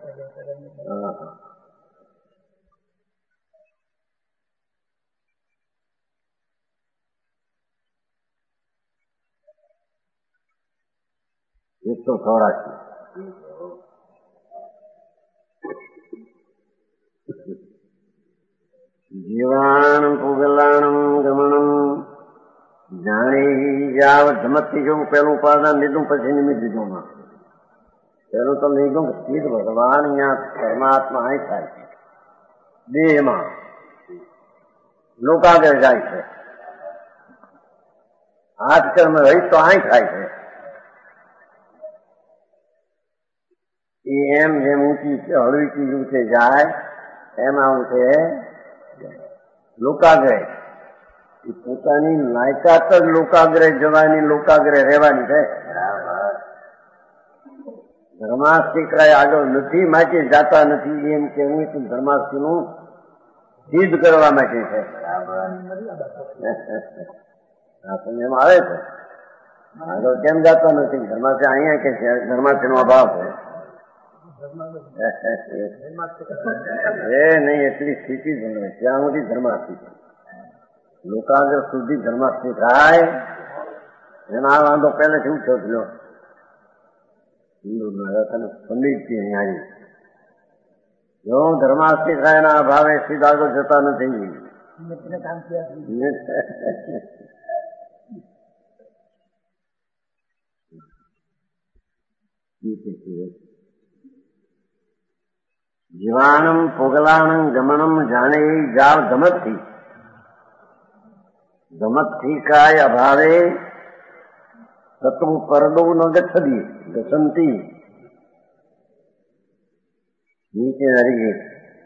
એકસો ચોરાશી જીવાણમ પુગલાણમ ગમણમ જાણી જાવ ધમતથી જો પેલું ઉપાદાન લીધું પછી નિમિત્ત લીધું. પેલું તો લીધું કે સ્થિત ભગવાન અહીંયા પરમાત્મા અહીં થાય છે દેહમાં, લોકાગ્ર જાય છે. હાથ કર્મ રહી તો અહીં થાય છે. એ એમ જેમ ઊંચી હળવી ચીજ ઊંચે જાય એમાં ઊંચે લોકાગ્રહ. એ પોતાની લાયકાત જ લોકાગ્રહ જવાની, લોકાગ્રહ રહેવાની છે. ધર્માસ્તિકાય આગળ નથી માટે જાતા નથી એમ કેવું તો ધર્માસ્તિનું સિદ્ધ કરવા માટે છે. આ સમયમાં આવે છે આગળ કેમ જાતા નથી? ધર્માસ્તિ અહીંયા કે છે ધર્માસ્તિનો અભાવ છે. એ નહીં એટલી સ્થિતિ જ મળે ત્યાં સુધી ધર્માસ્તિ. લોકાગ્ર સુધી ધર્માસ્તિ થાય એના વાંધો પહેલેથી ઉઠ્યો થયો. પંડિતજી અહીંયા જો ધર્માસ્તિ થાય એના અભાવે સીધા આગળ જતા નથી. જીવાણમ પોગલાણમ ગમનમ જાણે જાવ ધમતથી. ધમતથી કાય અભાવે તત્વ પરડો ન ગચ્છદી ગસંતી નીચે હરી.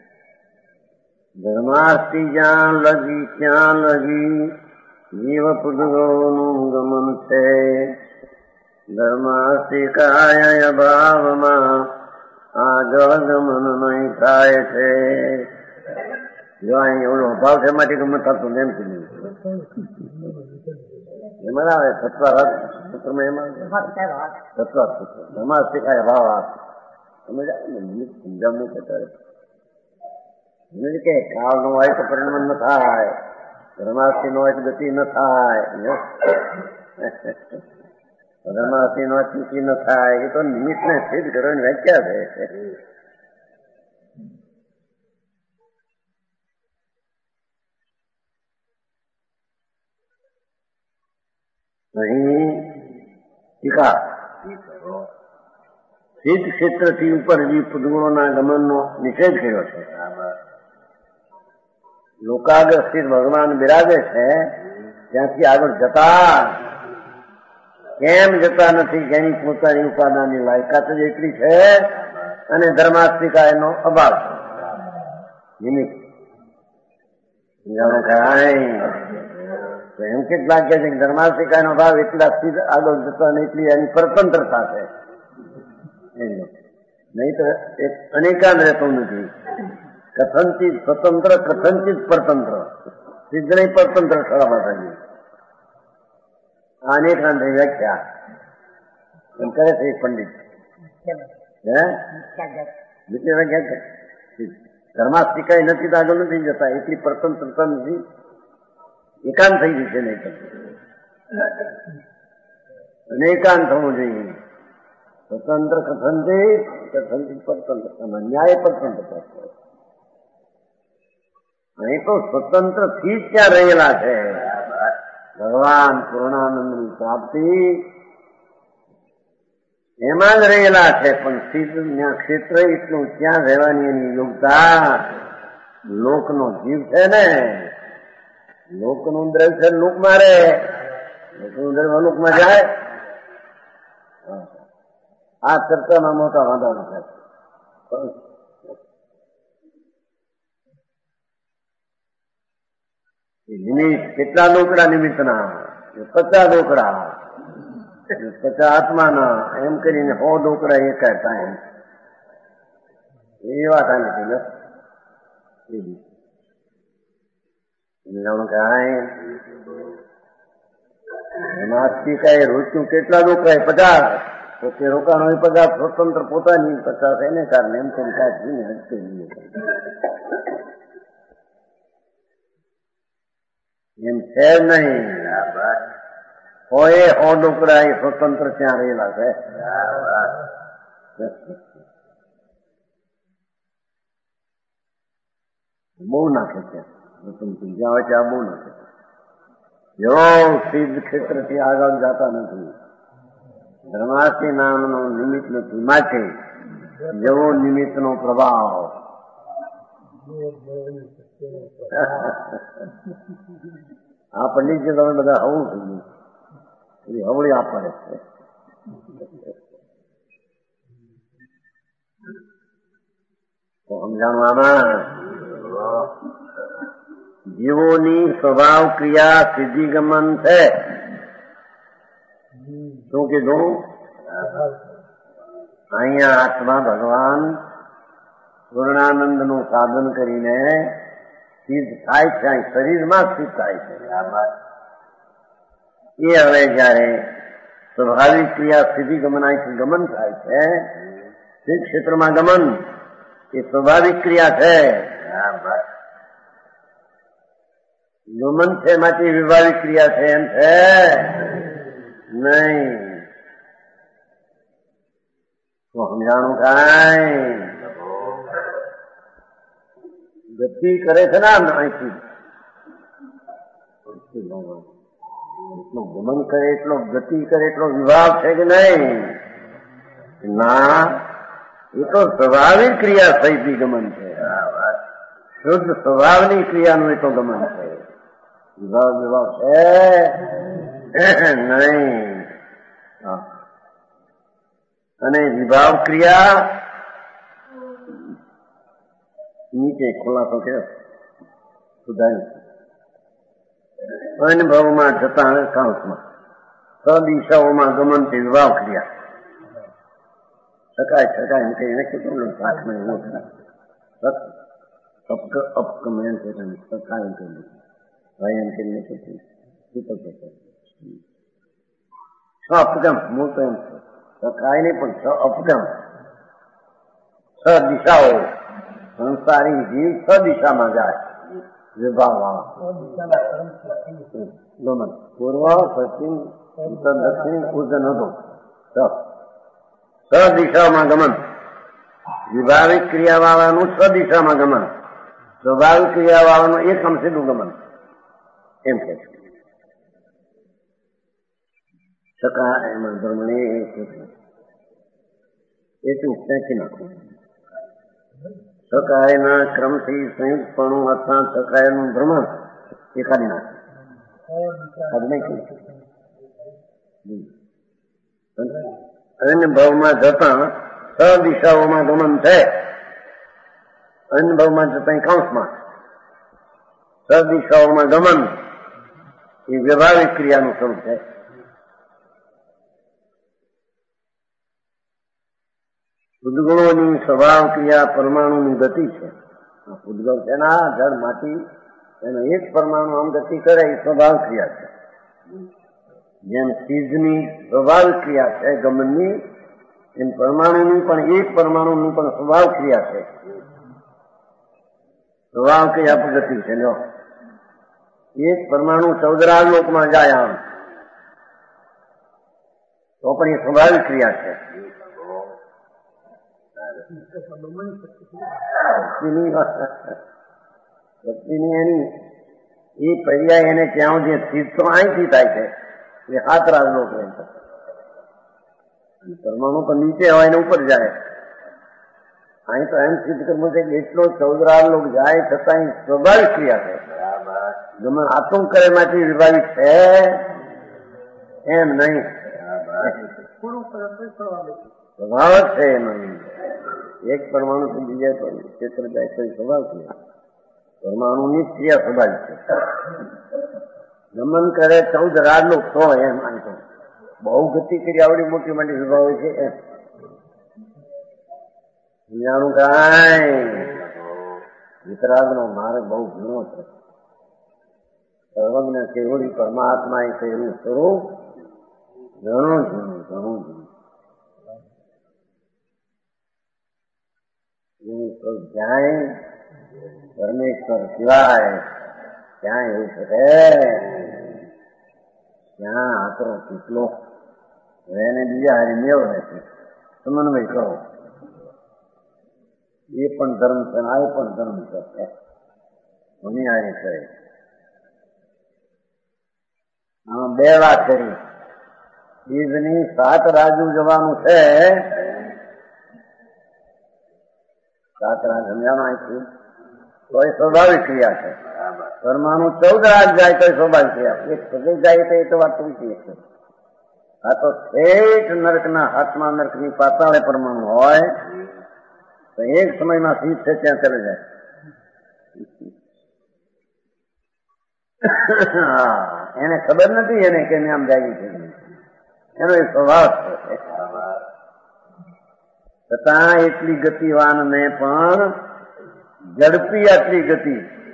ધર્માસ્તિ જ્યાં લગી ત્યાં લગી જીવ પુદગોનું ગમન છે. ધર્માસ્તિ કાય અભાવમાં આગળ ગમન નહીં થાય છે. જો અહીં એવડો અભાવ છે માટે ગમન થતું એમ કીધું. એમાં આવે સત્વારથ સૂત્રમાં એમાં સત્વાર્થ સૂત્ર ધર્માસ્તિ કાય અભાવ સમજ આવે ને સમજાવવું કરતા કે કાળ નો હોય તો પરિણામ ન થાય, ધર્માસ્તિ નો હોય તો ગતિ ન થાય, ધર્માસ્તિ નો ચૂકી ન થાય. એ તો નિમિત્ત ને સિદ્ધ કરવાની વ્યાખ્યા છે. અહીં ટીકા સિદ્ધ ક્ષેત્રથી ઉપર જે પુદગુણોના ગમનનો નિષેધ કર્યો છે. લોકાગ્ર સ્થિત ભગવાન બિરાજે છે ત્યાંથી આગળ જતા કેમ જતા નથી? જેની પોતાની ઉપાદાનની લાયકાત જ એટલી છે અને ધર્માસ્તિકા એનો અભાવ છે. નિમિત્ત એમ કેટલાક કે છે ધર્માસ્તિકા નો ભાવ એટલા સ્થિત આગળ જતા ને એટલી એની સ્વતંત્રતા છે. નહીં તો એક અનેકાંત રહેતું નથી. કથનચિત સ્વતંત્ર, કથનચિત પરતંત્ર, સિદ્ધ નહીં પરતંત્ર થવા માતાજી. આ અનેકાંતની વ્યાખ્યા એમ કરે છે એક પંડિત. હે બીજી વ્યાખ્યા ધર્માસ્તિકા નથી તો આગળ નથી જતા, એટલી પરતંત્રતા નથી, એકાંત થઈ જશે નહીં તો. અનેકાંત થવું જોઈએ. સ્વતંત્ર કથનચિત, કથનચિત પરતંત્ર, ન્યાય પરતંત્ર. અહીં તો સ્વતંત્ર થી જ ત્યાં રહેલા છે. ભગવાન પૂર્ણાનંદની પ્રાપ્તિ એમાં જ રહેલા છે, પણ સિદ્ધ ક્ષેત્ર એટલું ત્યાં રહેવાની એની યોગતા લોકનો જીવ છે ને, લોકનું દ્રવ્ય લોકમાં રહે, લોકનું દ્રવ્ય લોકમાં જાય. આ ચર્ચામાં મોટા વાંધા છે. નિમિત્ત કેટલા લોકડા નિમિત્તના? પચાસ લોકડા, પચાસ આત્માના, એમ કરીને સો લોકડા એક ટાઈમ. એ વાત આની નથી. એમાંથી કઈ રોજનું કેટલા લોકડા? પચાસ. પોતે રોકાણ હોય પચાસ, સ્વતંત્ર પોતાની પચાસ, એને કારણે એમ તેમ કાઢીને હટકે એમ છે નહીં. હોય સો ડોકરા એ સ્વતંત્ર ત્યાં રહેલા છે. બહુ નાખે છે જ્યાં હોય ત્યાં બહુ નાખે છે. જેવો સિદ્ધ ક્ષેત્રથી આગળ જતા નથી. ધર્માસ્થી નામનો નિમિત્ત નથી, માટે જેવો નિમિત્તનો પ્રભાવ. આ પંડિત જે તમે બધા હવું થયું એ હવળી આપડે છે. તો સમજાણું આમાં જીવોની સ્વભાવ ક્રિયા સિદ્ધિગમન છે. શું કીધું? અહીંયા આત્મા ભગવાન પૂર્ણાનંદ નું સાધન કરીને સિદ્ધ થાય છે, શરીરમાં સિદ્ધ થાય છે. એ હવે જયારે સ્વાભાવિક ક્રિયા સિદ્ધિ ગમન અહીંથી ગમન થાય છે, સિદ્ધ ક્ષેત્રમાં ગમન એ સ્વાભાવિક ક્રિયા છે. ગમન છે માટે વિભાવિક ક્રિયા છે એમ છે નહીં. તો સમજાણું કાંઈ ગતિ કરે છે ને અહીંથી એટલો ગમન કરે, એટલો ગતિ કરે, એટલો વિભાગ છે કે નહીં? ના, એ તો સ્વાભાવિક ક્રિયા સહિત ગમન છે. શુદ્ધ સ્વભાવની ક્રિયાનું એ તો ગમન છે. વિભાગ વિભાગ છે નહીં. અને વિભાવ ક્રિયા નીચે ખુલાસો કર્યો સુધાર્યું. અનુભવમાં જતા કાંસમાં સદિશાઓમાં ગમન થી વિભાવ ક્રિયા શકાય શકાય કહીને કેટલું સાથમાં અપકમન છે શકાય કરી ભયન કરીને છ અપગમ મૂળ તો એમ છે શકાય નહીં પણ છ અપગમ છ દિશાઓ સંસારી જીવ છ દિશામાં જાય. વિભાગ ગમન પૂર્વ પશ્ચિમ ઉત્તર દક્ષિણ ઉર્જન હતો છ દિશામાં ગમન. વિભાવિક ક્રિયા વાળાનું છ દિશામાં ગમન, સ્વાભાવિક ક્રિયા વાળાનું એક અંશેનું ગમન એમ કે શકા એમાં ધર્મને એટલું ફેંકી નાખવું. સકાયના ક્રમથી સંયુક્તપણું અથવા સકાયનું ભ્રમણ એ કાઢી નાખે. અનુભવમાં જતા છ દિશાઓમાં ગમન છે. અનુભવમાં જતા કાંસમાં છ દિશાઓમાં ગમન એ વ્યવહારિક ક્રિયાનું સ્વરૂપ છે. ઉદ્ગળોની સ્વભાવ ક્રિયા પરમાણુની ગતિ છે. ઉદ્ગળ છે ના જળ માટી એનો એક પરમાણુ આમ ગતિ કરે એ સ્વભાવ ક્રિયા છે. જેમ સિદ્ધની સ્વાભાવિક ક્રિયા છે ગમનની, એમ પરમાણુની પણ એક પરમાણુની પણ સ્વભાવ ક્રિયા છે. સ્વભાવ ક્રિયા પ્રગતિ છે. લો એક પરમાણુ ચૌદરા લોકમાં જાય આમ તો પણ એ સ્વાભાવિક ક્રિયા છે. શક્તિની એની એ પર્યાય એને ત્યાં જે સિદ્ધ તો અહીંથી થાય છે એ હાથ રાજલોક રહે છે. પરમાણુ તો નીચે હોય ને ઉપર જાય. અહીં તો એમ સિદ્ધ કરવું છે કે એટલો ચૌદરાર લોક જાય છતાં સ્વાભાવિક ક્રિયા છે. ગમે આતુમ કરે માંથી વિભાવિત છે એમ નહીં, સ્વભાવ જ છે એનો. એક પરમાણુ થી બીજા ક્ષેત્ર જાય તો સ્વભાવ છે. પરમાણુની જ ક્રિયા સ્વાભાવિક છે. ગમન કરે ચૌદ રાજ લોક તો એમ અહીં તો બહુ ગતિ કરી આવડી મોટી મોટી સ્વભાવ છે એમ જાણું કાંઈ વિતરાગ નો માર્ગ બહુ ઘણો છે. સર્વજ્ઞ કેવળી પરમાત્મા એ કહેલું સ્વરૂપ ઘણું ઘણું ઘણું ઘણું જાય પરમેશ્વર સિવાય ક્યાં એવું છે ત્યાં આકરો કેટલો એને બીજા હારી મેળ રહેશે. સમન્વય કરો એ પણ ધર્મ છે આ પણ ધર્મ છે ઘણી હારી કરે. આમાં બે વાત કરી. બીજની સાત રાજુ જવાનું છે. સાત રાજ સમજામાં અહીંથી તો એ સ્વાભાવિક ક્રિયા છે. પરમાણુ ચૌદ રાજ જાય તો સ્વાભાવિક ક્રિયા. એક સગઈ જાય તો એ તો વાત પૂછી છે. આ તો ઠેઠ નરકના હાથમાં નરકની પાતાળે પરમાણુ હોય તો એક સમયમાં સીધ છે ત્યાં ચલે જાય. એને ખબર નથી એને કે આમ જાય છે એનો એ સ્વભાવ છે. છતાં એટલી ગતિવાન ને પણ ઝડપી આટલી ગતિ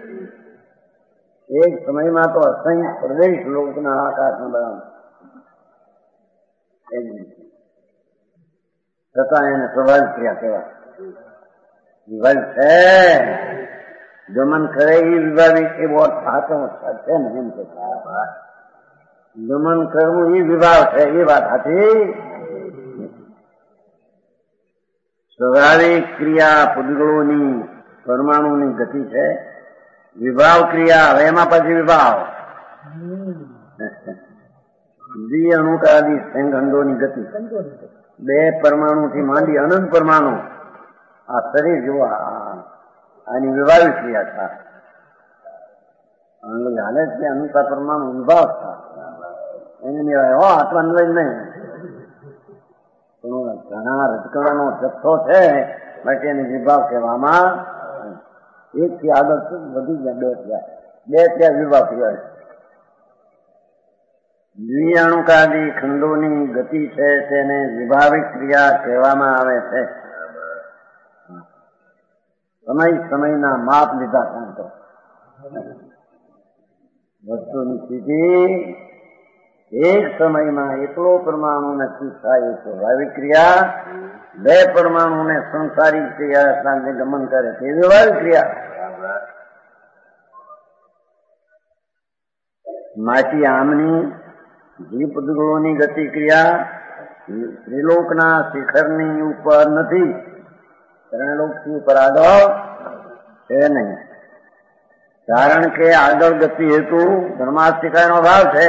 એક સમયમાં તો અસંખ્ય પ્રદેશ લોકના આકાશમાં બનાવ છતાં એને સ્વાભાવિક ક્રિયા કહેવાય. વિભાવિક છે ગમન કરે એ વિભાવિક એ બહુ સાચો છે ને એમ કે ગમન કરવું એ વિભાવ છે એ વાત હતી. સ્વાભાવિક ક્રિયા પૂતગળોની પરમાણુની ગતિ છે. વિભાવ ક્રિયા હવે એમાં પછી વિભાવ દ્વિ અણુકાદી સંગંધોની ગતિ. બે પરમાણુ થી માંડી અનંત પરમાણુ આ શરીર જોવા આની વિભાવિક ક્રિયા થાય. હાલે છે અનુસાર પરમાણુ વિભાવ થાય એની હો આત્મા અન્વય નહીં. ઘણા રજકવાનો જથ્થો છે માટે એને વિભાવ કહેવામાં. એક થી આગળ વધી ગયા બે થયા બે ત્યાં વિભાવ કહેવાય. દ્વિઅણુકાદી ખંડોની ગતિ છે તેને વિભાવિક ક્રિયા કહેવામાં આવે છે. સમય સમયના માપ લીધા કાંતો વસ્તુની સ્થિતિ એક સમયમાં એકલો પરમાણુ નક્કી થાય એ સ્વાભાવિક ક્રિયા. બે પરમાણુને સંસારિક ક્રિયા ગમન કરે તે વ્યવહારિક ક્રિયા. માટી આમની જીપદગળોની ગતિ ક્રિયા ત્રિલોકના શિખરની ઉપર નથી. ત્રણલોક થી ઉપર આગળ છે નહીં. કારણ કે આગળ ગતિ હેતુ ધર્માસ્તિકાનો ભાવ છે.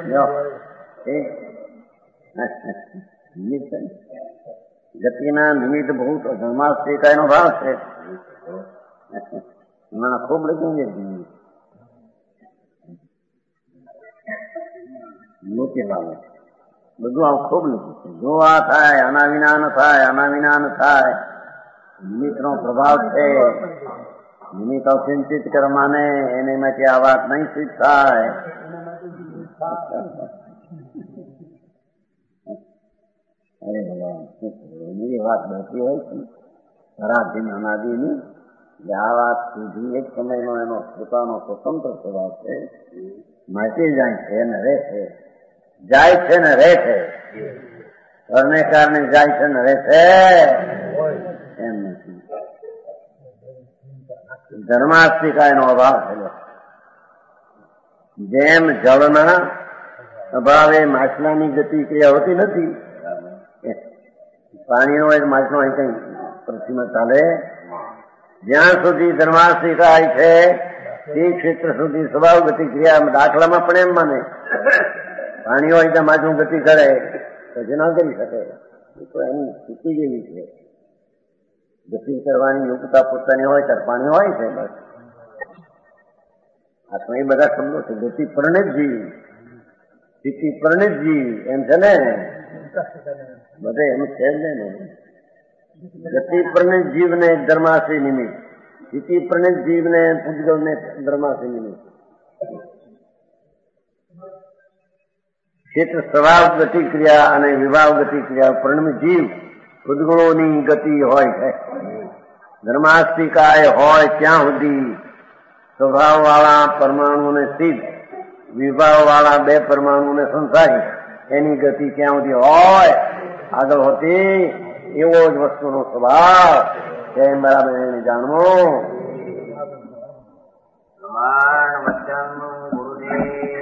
ગતિના નિમિત્ત ભૂત ધર્માસ્તિકાનો ભાવ છે. ના ખૂબ લખ્યું છે મોટી બાબત બધું આમ ખૂબ લખ્યું છે. જો આ થાય આના વિના ન થાય આના વિના ન થાય નિમિત્ત નો પ્રભાવ છે. નિમિત્ત અચિંતિત કર્માને એને માટે આ વાત નહીં સિદ્ધ થાય. અરે ભગવાન એની વાત બેઠી હોય છે પરાધીન અનાદિની આ વાત સુધી એક સમયનો એનો પોતાનો સ્વતંત્ર સ્વભાવ છે. મટી જાય છે ને રહે છે જાય છે ને રહે છે ઘરને કારણે જાય છે ને રહે છે એમ નથી. ધર્માસ્તિકાયનો અભાવ થયેલો. જેમ જળના અભાવે માછલાની ગતિ ક્રિયા હોતી નથી. પાણીનો એક માછલો અહીં કઈ પૃથ્વીમાં ચાલે જ્યાં સુધી ધર્માસ્તિકાય છે તે ક્ષેત્ર સુધી સ્વભાવ ગતિ ક્રિયા. દાખલામાં પણ એમ માને પાણી હોય ત્યાં માછલું ગતિ કરે પછી ના કરી શકે. એ તો એની સ્થિતિ જેવી છે. ગતિ કરવાની યોગ્યતા પોતાની હોય તરપાણી હોય છે. બસ આ તો એ બધા શબ્દો છે. ગતિ પરણિત જીવ, સ્થિતિ પરણિત જીવ એમ છે ને, બધે એમ છે જ ને. ગતિ પરણિત જીવને ધર્માશ્રી નિમિત્ત, સ્થિતિ પરણિત જીવને પૂજગલને ધર્માશ્રી નિમિત્ત. ક્ષેત્ર સ્વભાવ ગતિ ક્રિયા અને વિભાવ ગતિ ક્રિયા પરણિત જીવ પૂજગલોની ગતિ હોય છે. ધર્માસ્તિકાય હોય ત્યાં સુધી સ્વભાવ વાળા પરમાણુને સિદ્ધ, વિભાવ વાળા બે પરમાણુને સંસારી, એની ગતિ ત્યાં સુધી હોય. આગળ હોતી એવો જ વસ્તુનો સ્વભાવ એમ બરાબર એને જાણવો. વચન ગુરુદેવ